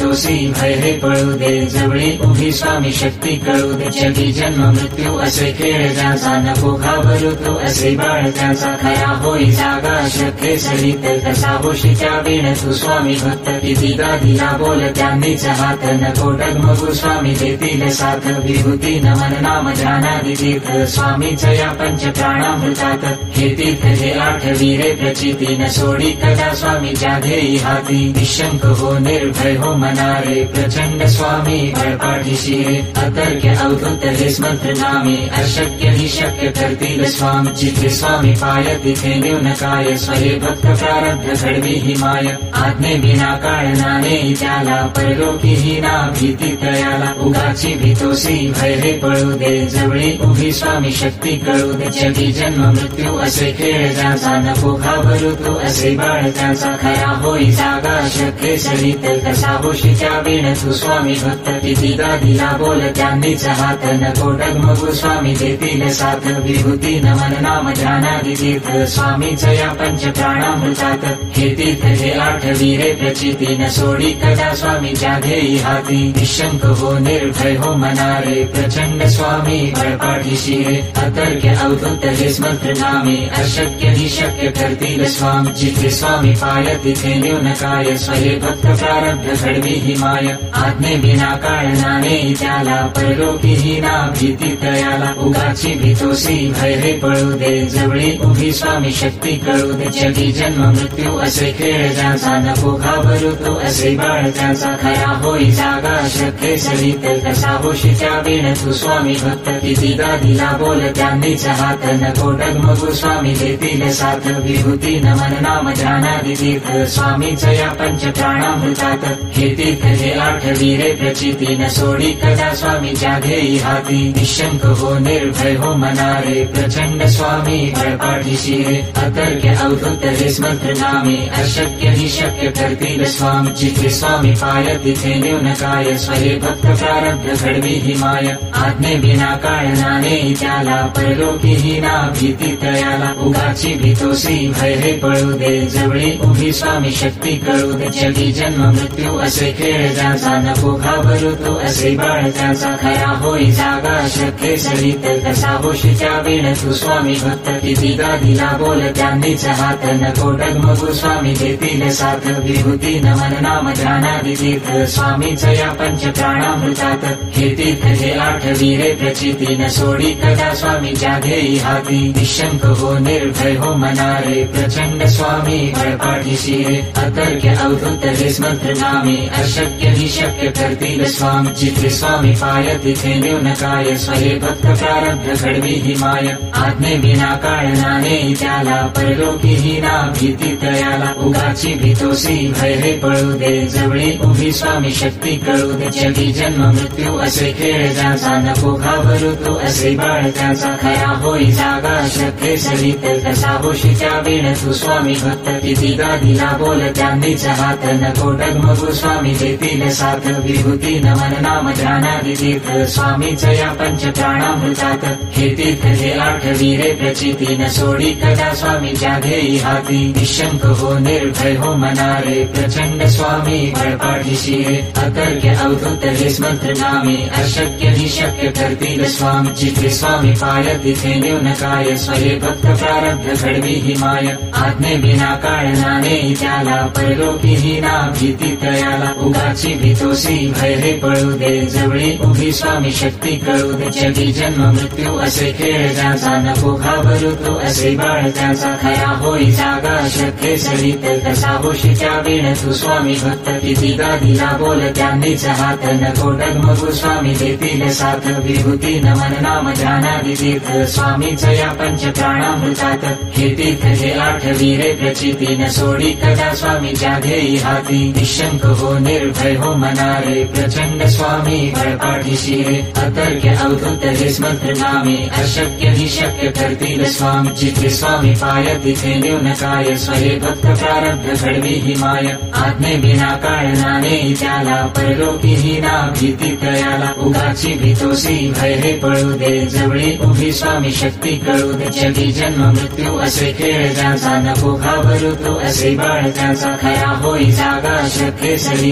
भीतोसी भय हे पळू दे, जवळी उभी स्वामी शक्ती कळू दे. जगी जन्म मृत्यू असे खेळ ज्याचा, नको घाबरू तू असे बाळ त्याचा. खरा होई जागा शक्य सरित, कसा होशी त्या वेळ तू स्वामी भक्त. कितीदा दिला बोल त्यांनीच हात, नको डगमगू स्वामी देतील साथ. विभूती नमन नाम ध्यानादि तीर्थ, स्वामीच या पंच प्राणामृतात. हे तीर्थ हे आठ वीरे प्रचिती, न सोडी कदा स्वामी जाधेई हाती. निशंक हो निर्भय हो मनारे, प्रचंड स्वामी बळपाठीशी रे. अतर्क्य अवधूत हे स्मंत्र नामे, अशक्य ही शक्य करतील स्वामी. जिथे स्वामी पाय तिथे न्यून काय, स्वये भक्त प्रारब्ध घडवी ही माय. आज्ञे विना काळ नाने त्याला, परलोकी ही ना भीती तयाला. उगाची भीतोसी भय हे पळू दे, जवळी उभी स्वामी शक्ती कळू दे. जगी जन्म मृत्यू असे खेळ ज्याचा, नको घाबरू तू असे बाळ त्याचा. खरा होई जागा शक्य सरित, कसा होशी त्या वेळ तू स्वामी भक्त. कितीदा दिला बोल त्यांनीच हात, नको डगमगू स्वामी देतील साथ. विभूती नमन नाम ध्यानादि तीर्थ, स्वामीच या पंच प्राणामृतात. हे तीर्थ हे आठ वीरे प्रचिती, न सोडी कदा स्वामी जाधेई हाती. निशंक हो निर्भय हो मनारे, प्रचंड स्वामी बळपाठीशी रे. अतर्क्य अवधूत हे स्मंत्र नामे, अशक्य ही शक्य करतील स्वामी. जिथे स्वामी पाय तिथे न्यून काय, स्वये भक्त प्रारब्ध घडवी ही माय. आज्ञे विना काळ नाने त्याला, परलोकी ही ना भीती तयाला. उगाची भीतोसी भय हे पळू दे, जवळी उभी स्वामी शक्ती कळू दे. जगी जन्म मृत्यू असे खेळ ज्याचा, नको घाबरू तू असे बाळ त्याचा. खरा होई जागा शक्य सरित, कसा होशी त्या वेळ तू स्वामी भक्त. कितीदा दिला बोल त्यांनीच हात, नको डगमगू स्वामी देतील साथ. विभूती नमन नाम ध्यानादि तीर्थ, स्वामीच या पंच प्राणामृतात. हे तीर्थ हे आठ वीरे प्रचिती, न सोडी कदा स्वामी जाधेई हाती. निशंक हो निर्भय हो मनारे, प्रचंड स्वामी बळपाठीशी रे. अतर्क्य अवधूत हे स्मंत्र नामे, अशक्य ही शक्य करतील स्वामी. जिथे स्वामी पाय तिथे न्यून काय, स्वये भक्त प्रारब्ध घडवी ही माय. आज्ञे विना काळ नाने त्याला, परलोकी ही ना भीती तयाला. उगाची भीतोसी भय हे पळू दे, जवळी उभी स्वामी शक्ती कळू दे. जगी जन्म मृत्यू असे खेळ ज्याचा, नको घाबरू तू असे बाळ त्याचा. खरा होई जागा शक्य सरित, कसा होशी त्या वेळ तू स्वामी भक्त. कितीदा दिला बोल त्यांनीच हात, नको डगमगू स्वामी देतील साथ. विभूती नमन नाम ध्यानादि तीर्थ, स्वामीच या पंच प्राणामृतात. हे तीर्थ हे आठ वीरे प्रचिती, न सोडी कदा स्वामी जाधेई हाती. निशंक हो निर्भय हो मनारे, प्रचंड स्वामी बळपाठीशी रे. अतर्क्य अवधूत हे स्मंत्र नामे, अशक्य ही शक्य करतील स्वामी. जिथे स्वामी पाय तिथे न्यून काय, स्वये भक्त प्रारब्ध घडवी ही माय. आज्ञे विना काळ नाने त्याला, परलोकी ही ना भीती तयाला. उगाची भीतोसी भय हे पळू दे, जवळी उभी स्वामी शक्ती कळू दे. जगी जन्म मृत्यू असे खेळ ज्याचा, नको घाबरू तू असे बाळ त्याचा. खरा होई जागा शक्य सरित, कसा होशी त्या वेळ तू स्वामी भक्त. कितीदा दिला बोल त्यांनीच हात, नको डगमगू स्वामी देतील साथ. विभूती नमन नाम ध्यानादि तीर्थ, स्वामीच या पंच प्राणामृतात. हे तीर्थ हे आठ वीरे प्रचिती, न सोडी कदा स्वामी जाधेई हाती. निशंक हो निर्भय हो मनारे, प्रचंड स्वामी बळपाठीशी रे. अतर्क्य अवधूत हे स्मंत्र नामे, अशक्य ही शक्य करतील स्वामी. जिथे स्वामी पाय तिथे न्यून काय, स्वये भक्त प्रारब्ध घडवी ही माय. आज्ञे विना काळ नाने त्याला, परलोकी ही ना भीती तयाला. उगाची भीतोसी भय हे पळू दे, जवळी उभी स्वामी शक्ती कळू दे. जगी जन्म मृत्यू असे खेळ ज्याचा, नको घाबरू तू असे बाळ त्याचा. खरा होई जागा शक्य सरित, कसा होशी त्या वेळ तू स्वामी भक्त. कितीदा दिला बोल त्यांनीच हात, नको डगमगू स्वामी देतील साथ. विभूती नमन नाम ध्यानादि तीर्थ, स्वामीच या पंच प्राणामृतात. हे तीर्थ हे आठ वीरे प्रचिती, न सोडी कदा स्वामी जाधेई हाती. निशंक हो निर्भय हो मनारे, प्रचंड स्वामी बळपाठीशी रे. अतर्क्य अवधूत हे स्मंत्र नामे, अशक्य ही शक्य करतील स्वामी. जिथे स्वामी पाय तिथे न्यून काय, स्वये भक्त प्रारब्ध घडवी ही माय. आज्ञे विना काळ नाने त्याला, परलोकी ही ना भीती तयाला. उगाची भीतोसी भय हे पळू दे, जवळी उभी स्वामी शक्ती कळू दे. जगी जन्म मृत्यू असे खेळ ज्याचा, नको घाबरू तू असे बाळ त्याचा. खरा होई जागा शक्य सरित,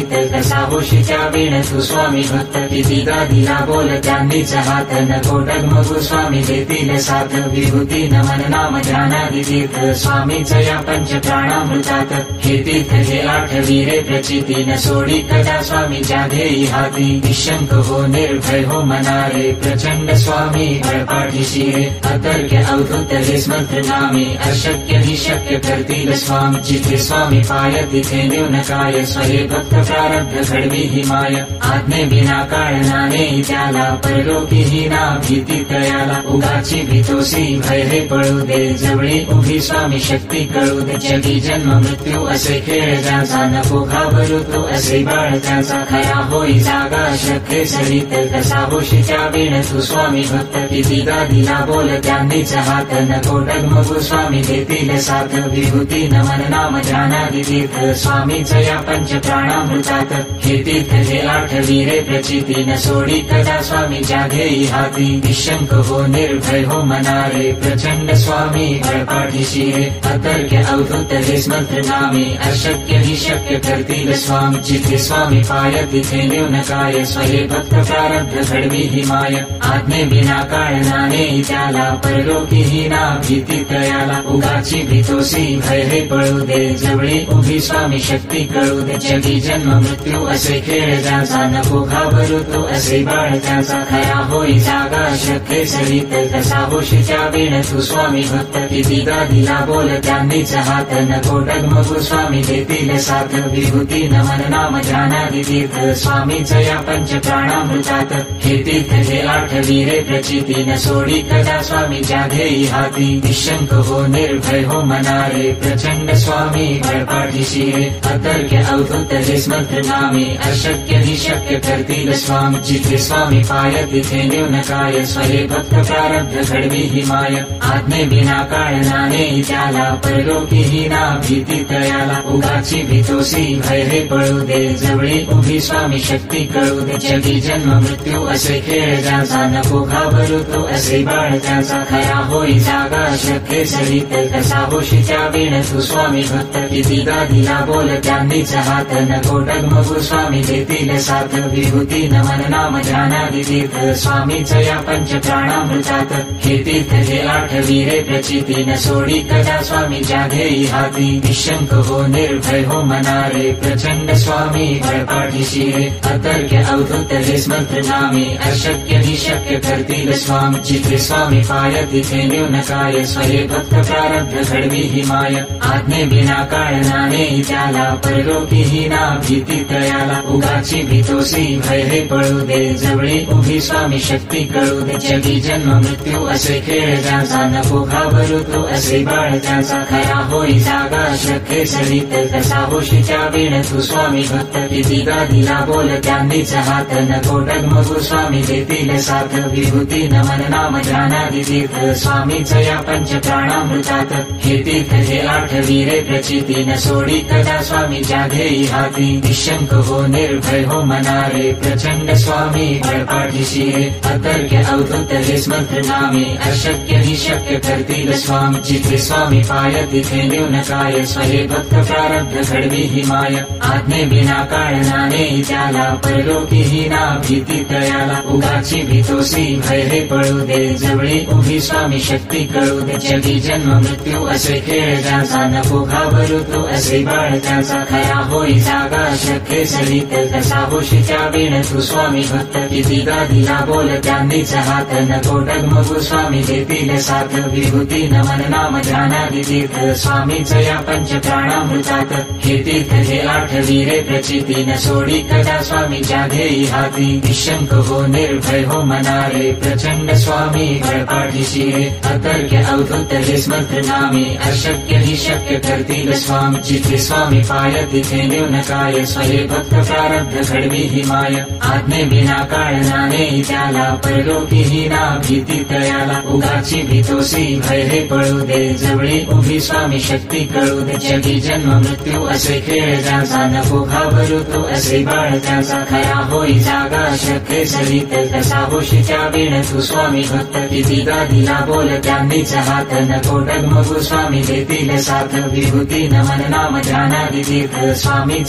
शीतल कसा होशीच्या वेळ तू स्वामी भक्त कितीदा दिला बोल त्यांनीच हात नको डगमगू स्वामी देतील साथ विभूती नमन नाम ध्यानादि तीर्थ स्वामीच या पंच प्राणामृतात हे तीर्थ हे आठवी रे प्रचिती न सोडी कदा स्वामीच्या ध्येयी हाती निशंक हो निर्भय हो मनारे प्रचंड स्वामी बळपाठीशी रे अतर्क्य अवधूत हे स्मंत्र नामे अशक्य हि शक्य करतील स्वामी जिथे स्वामी पाय तिथे न्यूनकाय स्वये भक्त प्रारब्ध घडवी ही माय आज्ञे बिना काळनाने त्याला परलोकी ही ना भीती तयाला उगाची भीतोसी भय हे पळू दे जवळी उभी स्वामी शक्ती कळू दे जगी जन्म मृत्यू असे खेळ ज्याचा नको घाबरू तो असे बाळ त्याचा खरा होई जागा शक्य सरित कसा होशीच्या वेळ तू स्वामी भक्त कितीदा दिला बोल त्यांनीच हात नको डगमगू स्वामी देतील साथ विभूती नमन नाम ध्यानादि तीर्थ स्वामीच या पंच प्राणामृतात हे तीर्थ हे आठवी रे प्रचिती न सोडी कदा स्वामीच्या ध्येयी हाती निशंक हो निर्भय हो मनारे प्रचंड स्वामी बळपाठीशी रे अतर्क्य अवधूत हे स्मंत्र नामे अशक्य हि शक्य करतील स्वामी जिथे स्वामी पाय तिथे न्यूनकाय स्वये भक्त प्रारब्ध घडवी ही माय आज्ञे बिना काळनाने त्याला परलोकी ही ना भीती तयाला उगाची भीतोसी भय हे पळू दे जवळी उभी स्वामी शक्ती कळू दे जगी जन्म मृत्यू असे खेळ ज्याचा नको घाबरू तो असे बाळ त्याचा खरा होई जागा शक्य सरित कसा होशीच्या वेळ तू स्वामी भक्त कितीदा दिला बोल त्यांनीच हात नको डगमगू स्वामी देतील साथ विभूती नमन नाम ध्यानादि तीर्थ स्वामीच या पंच प्राणामृतात हे तीर्थ हे आठवी रे प्रचिती न सोडी कदा स्वामीच्या ध्येयी हाती निशंक हो निर्भय हो मनारे प्रचंड स्वामी बळपाठीशी रे अतर्क्य अवधूत हे स्मंत्र नामे अशक्य हि शक्य करतील स्वामी जिथे स्वामी पाय तिथे न्यूनकाय स्वये भक्त प्रारब्ध घडवी ही माय आज्ञे बिना काळनाने त्याला परलोकी ही ना भीती तयाला उगाची भीतोसी भय हे पळू दे जवळी उभी स्वामी शक्ती कळू दे जगी जन्म मृत्यू असे खेळ ज्याचा नको घाबरू तो असे बाळ त्याचा खरा होई जागा शक्य सरित कसा होशीच्या वेळ तू स्वामी भक्त कितीदा दिला बोल त्यांनीच हात नको डगमगू स्वामी देतील साथ विभूती नमन नाम ध्यानादि तीर्थ स्वामीच या पंच प्राणामृतात हे तीर्थ हे आठवी रे प्रचिती न सोडी कदा स्वामीच्या ध्येयी हाती निशंक हो निर्भय हो मनारे प्रचंड स्वामी बळपाठीशी रे अतर्क्य अवधूत हे स्मंत्र नामे अशक्य हि शक्य करतील स्वामी जिथे स्वामी पाय तिथे न्यूनकाय स्वये भक्त प्रारब्ध घडवी ही माय आज्ञे बिना काळनाने त्याला परलोकी ही ना भीती तयाला उगाची भीतोसी भय हे पळू दे जवळी उभी स्वामी शक्ती कळू दे जगी जन्म मृत्यू असे खेळ ज्याचा नको घाबरू तो असे बाळ त्याचा खरा होई जागा शक्य सरित कसा होशीच्या वेळ तू स्वामी भक्त कितीदा दिला बोल त्यांनीच हात नको डगमगू स्वामी देतील साथ विभूती नमन नाम ध्यानादि तीर्थ स्वामीच या पंच प्राणामृतात हे तीर्थ हे आठवी रे प्रचिती न सोडी कदा स्वामीच्या ध्येयी हाती निशंक हो निर्भय हो मनारे प्रचंड स्वामी बळपाठीशी रे अतर्क्य अवधूत हे स्मंत्र नामे अशक्य हि शक्य करतील स्वामी जिथे स्वामी पाय तिथे न्यूनकाय स्वये भक्त प्रारब्ध घडवी ही माय आज्ञे बिना काळनाने त्याला परलोकी ही ना भीती तयाला उगाची भीतोसी भय हे पळू दे जवळी उभी स्वामी शक्ती कळू दे जगी जन्म मृत्यू असे खेळ ज्याचा नको घाबरू तो असे बाळ त्याचा खरा होई जागा शक्य सरित कसा होशीच्या वेळ तू स्वामी भक्त कितीदा दिला बोल त्यांनीच हात नको डगमगू स्वामी देतील साथ विभूती नमन नाम ध्यानादि तीर्थ स्वामीच या पंच प्राणामृतात हे तीर्थ हे आठवी रे प्रचिती न सोडी कदा स्वामीच्या ध्येयी हाती निशंक हो निर्भय हो मनारे प्रचंड स्वामी बळपाठीशी रे अतर्क्य अवधूत हे स्मंत्र नामे अशक्य हि शक्य करतील स्वामी जिथे स्वामी पाय तिथे न्यूनकाय स्वये भक्त प्रारब्ध घडवी ही माय आज्ञे बिना काळनाने त्याला परलोकी ही ना भीती तयाला उगाची भीतोसी भय हे पळू दे जवळी उभी स्वामी शक्ती कळू दे जगी जन्म मृत्यू असे खेळ ज्याचा नको घाबरू तो असे बाळ त्याचा खरा होई जागा शक्य सरित कसा होशीच्या वेळ तू स्वामी भक्त कितीदा दिला बोल त्यांनीच हात नको डगमगू स्वामी देतील साथ विभूती नमन नाम ध्यानादि तीर्थ स्वामीच या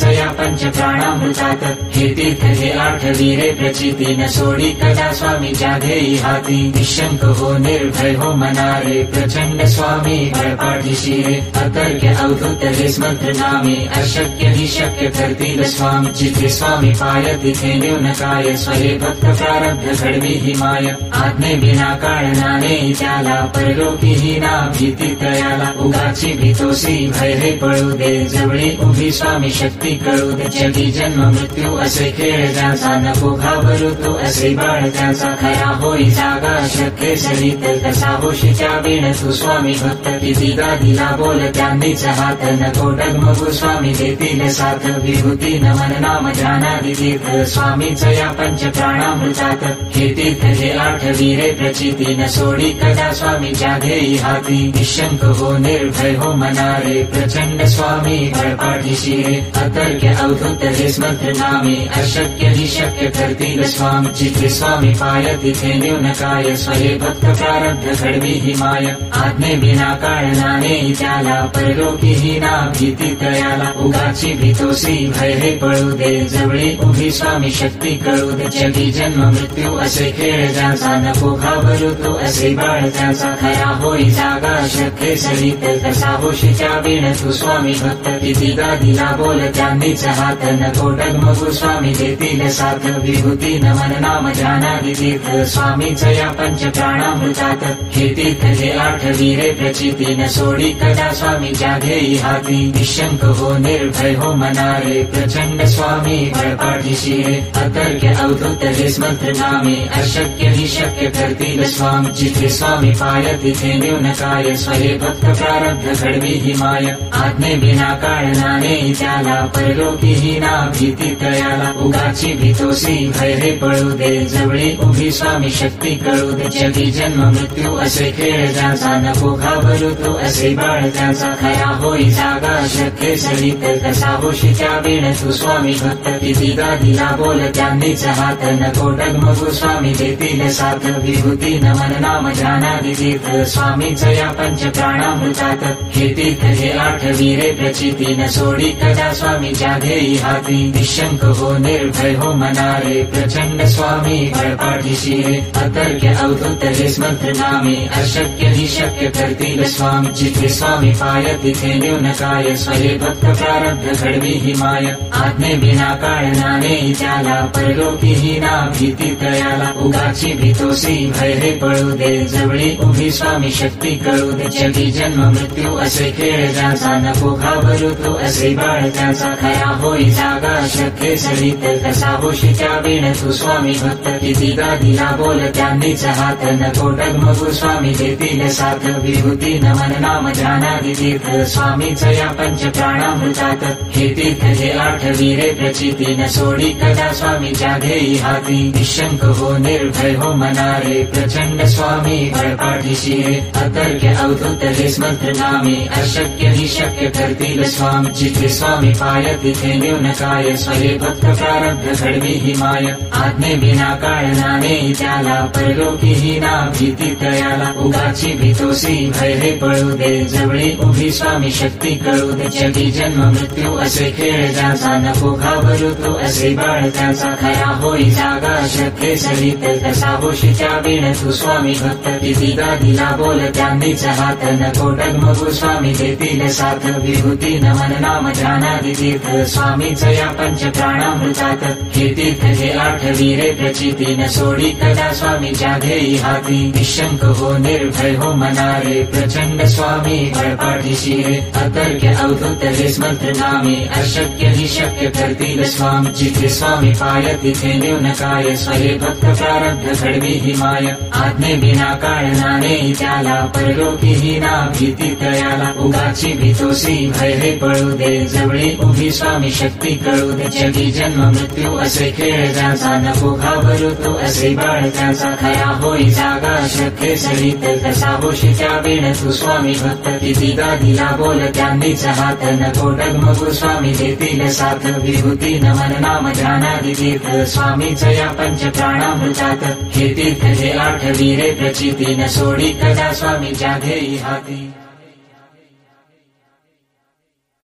पंच प्राणामृतात हे तीर्थ हे आठ वीरे प्रचिती न सोडी कदा स्वामी जाधेई हाती निशंक हो निर्भय हो मनारे प्रचंड स्वामी बळपाठीशी रे अतर्क्य अवधूत हे मंत्र नामे अशक्य ही शक्य करतील स्वामी जिथे स्वामी पाय तिथे न्यूनकाय स्वये भक्त प्रारब्ध घडवी ही माय आज्ञे बिना काळनाने त्याला परलोकी ही ना भीती तयाला उगाची भीतोसी भय हे पळू दे जवळी उभी स्वामी शक्ती कळू दे जगी जन्म मृत्यू असे खेळ ज्याचा नको घाबरू तू असे बाळ त्याचा खरा होई जागा शक्य सरित कसा होशीच्या बिन तू स्वामी भक्त कितीदा दिला बोल त्यांनीच हात नको डगमगू स्वामी देतील साथ विभूती नमन नाम ध्यानादि तीर्थ स्वामीच या पंच प्राणामृतात हे तीर्थ हे आठ वीरे प्रचिती न सोडी कदा स्वामी जाधेई हाती निशंक हो निर्भय हो मनारे प्रचंड स्वामी बळपाठीशी रे अतर्क्य अवधूत हे मंत्र नामे अशक्य ही शक्य करतील स्वामी जिथे स्वामी पाय तिथे न्यूनकाय स्वये भक्त प्रारब्ध घडवी ही माय आज्ञे बिना काळनाने त्याला परलोकी ही ना भीती तयाला उगाची भीतोसी भय हे पळू दे जवळी उभी स्वामी शक्ती कळू दे जगी जन्म मृत्यू असे खेळ ज्याचा नको घाबरू तू असे बाळ त्याचा खरा होई जागा शक्य सरित कसा होशीच्या बिन तू स्वामी भक्त कितीदा दिला बोल त्यांनीच हात नको डगमगू स्वामी देतील साथ विभूती नमन नाम ध्यानादि तीर्थ स्वामीच या पंच प्राणामृतात हे तीर्थ हे आठ वीरे प्रचिती न सोडी कदा स्वामी जाधेई हाती निशंक हो निर्भय हो मनारे प्रचंड स्वामी बळपाठीशी रे अतर्क्य अवधूत हे मंत्र नामे अशक्य ही शक्य करतील स्वामी जिथे स्वामी पाय तिथे न्यूनकाय स्वये भक्त प्रारब्ध घडवी ही माय आज्ञे बिना काळनाने त्याला परलोकी ही ना भीती तयाला उगाची भीतोसी भय हे पळू दे जवळी उभी स्वामी शक्ती कळू दे जगी जन्म मृत्यू असे खेळ ज्याचा नको घाबरू तू असे बाळ त्याचा खरा होई जागा शक्य सरित कसा होशीच्या बिन तू स्वामी भक्त कितीदा दिला बोल त्यांनीच हात नको डगमगू स्वामी देतील साथ विभूती नमन नाम ध्यानादि तीर्थ स्वामीच या पंच प्राणामृतात हे तीर्थ हे आठ वीरे प्रचिती न सोडी कदा स्वामी जाधेई हाती निशंक हो निर्भय हो मनारे प्रचंड स्वामी बळपाठीशी रे अतर्क्य अवधूत हे मंत्र नामे अशक्य ही शक्य करतील स्वामी जिथे स्वामी पाय तिथे न्यूनकाय स्वये भक्त प्रारब्ध घडवी ही माय आज्ञे बिना काळनाने त्याला परलोकी ही ना भीती तयाला उगाची भीतोसी भय हे पळू दे जवळी उभी स्वामी शक्ती कळू दे जगी जन्म मृत्यू असे खेळ ज्याचा नको घाबरू तू असे बाळ त्याचा खरा होई जागा शक्य सरित कसा होशीच्या बिन तू स्वामी भक्त कितीदा दिला बोल त्यांनीच हात नको डगमगू स्वामी देतील साथ विभूती नमन नाम ध्यानादि तीर्थ स्वामीच या पंच प्राणामृतात हे तीर्थ हे आठ वीरे प्रचिती न सोडी कदा स्वामी जाधेई हाती निशंक हो निर्भय हो मनारे प्रचंड स्वामी बळपाठीशी रे अतर्क्य अवधूत हे मंत्र नामे अशक्य ही शक्य करतील स्वामी जिथे स्वामी पाय तिथे न्यूनकाय स्वये भक्त प्रारब्ध घडवी ही माय आज्ञे बिना काळनाने त्याला परलोकी ही ना भीती तयाला उगाची भीतोसी भय हे पळू दे जवळी उभी स्वामी शक्ती कळू दे जगी जन्म मृत्यू असे खेळ ज्याचा नको घाबरू तू असे बाळ त्याचा खरा होई जागा शक्य सरित कसा होशीच्या बिन तू स्वामी भक्त कितीदा दिला बोल त्यांनीच हात नको डगमगू स्वामी देतील साथ विभूती नमन नाम ध्यानादि तीर्थ स्वामीच या पंच प्राणामृतात हे तीर्थ हे आठ वीरे प्रचिती न सोडी कदा स्वामी जाधेई हाती निशंक हो निर्भय हो मनारे प्रचंड स्वामी बळपाठीशी रे अतर्क्य अवधूत हे मंत्र नामे अशक्य ही शक्य करतील स्वामी जिथे स्वामी पाय तिथे न्यूनकाय स्वये भक्त प्रारब्ध घडवी ही माय आज्ञे बिना काळनाने त्याला परलोकी ही ना भीती तयाला उगाची भीतोसी भय हे पळू दे जवळी उभी स्वामी शक्ती कळू दे जगी जन्म मृत्यू असे खेळ ज्याचा नको घाबरू तू असे बाळ त्याचा खरा होई जागा शक्य सरित कसा होशीच्या बिन तू स्वामी भक्त कितीदा दिला बोल त्यांनीच हात नको डगमगू स्वामी देतील साथ विभूती नमन नाम ध्यानादि तीर्थ स्वामीच या पंच प्राणामृतात हे तीर्थ हे आठ वीरे प्रचिती न सोडी कदा स्वामी जाधेई हाती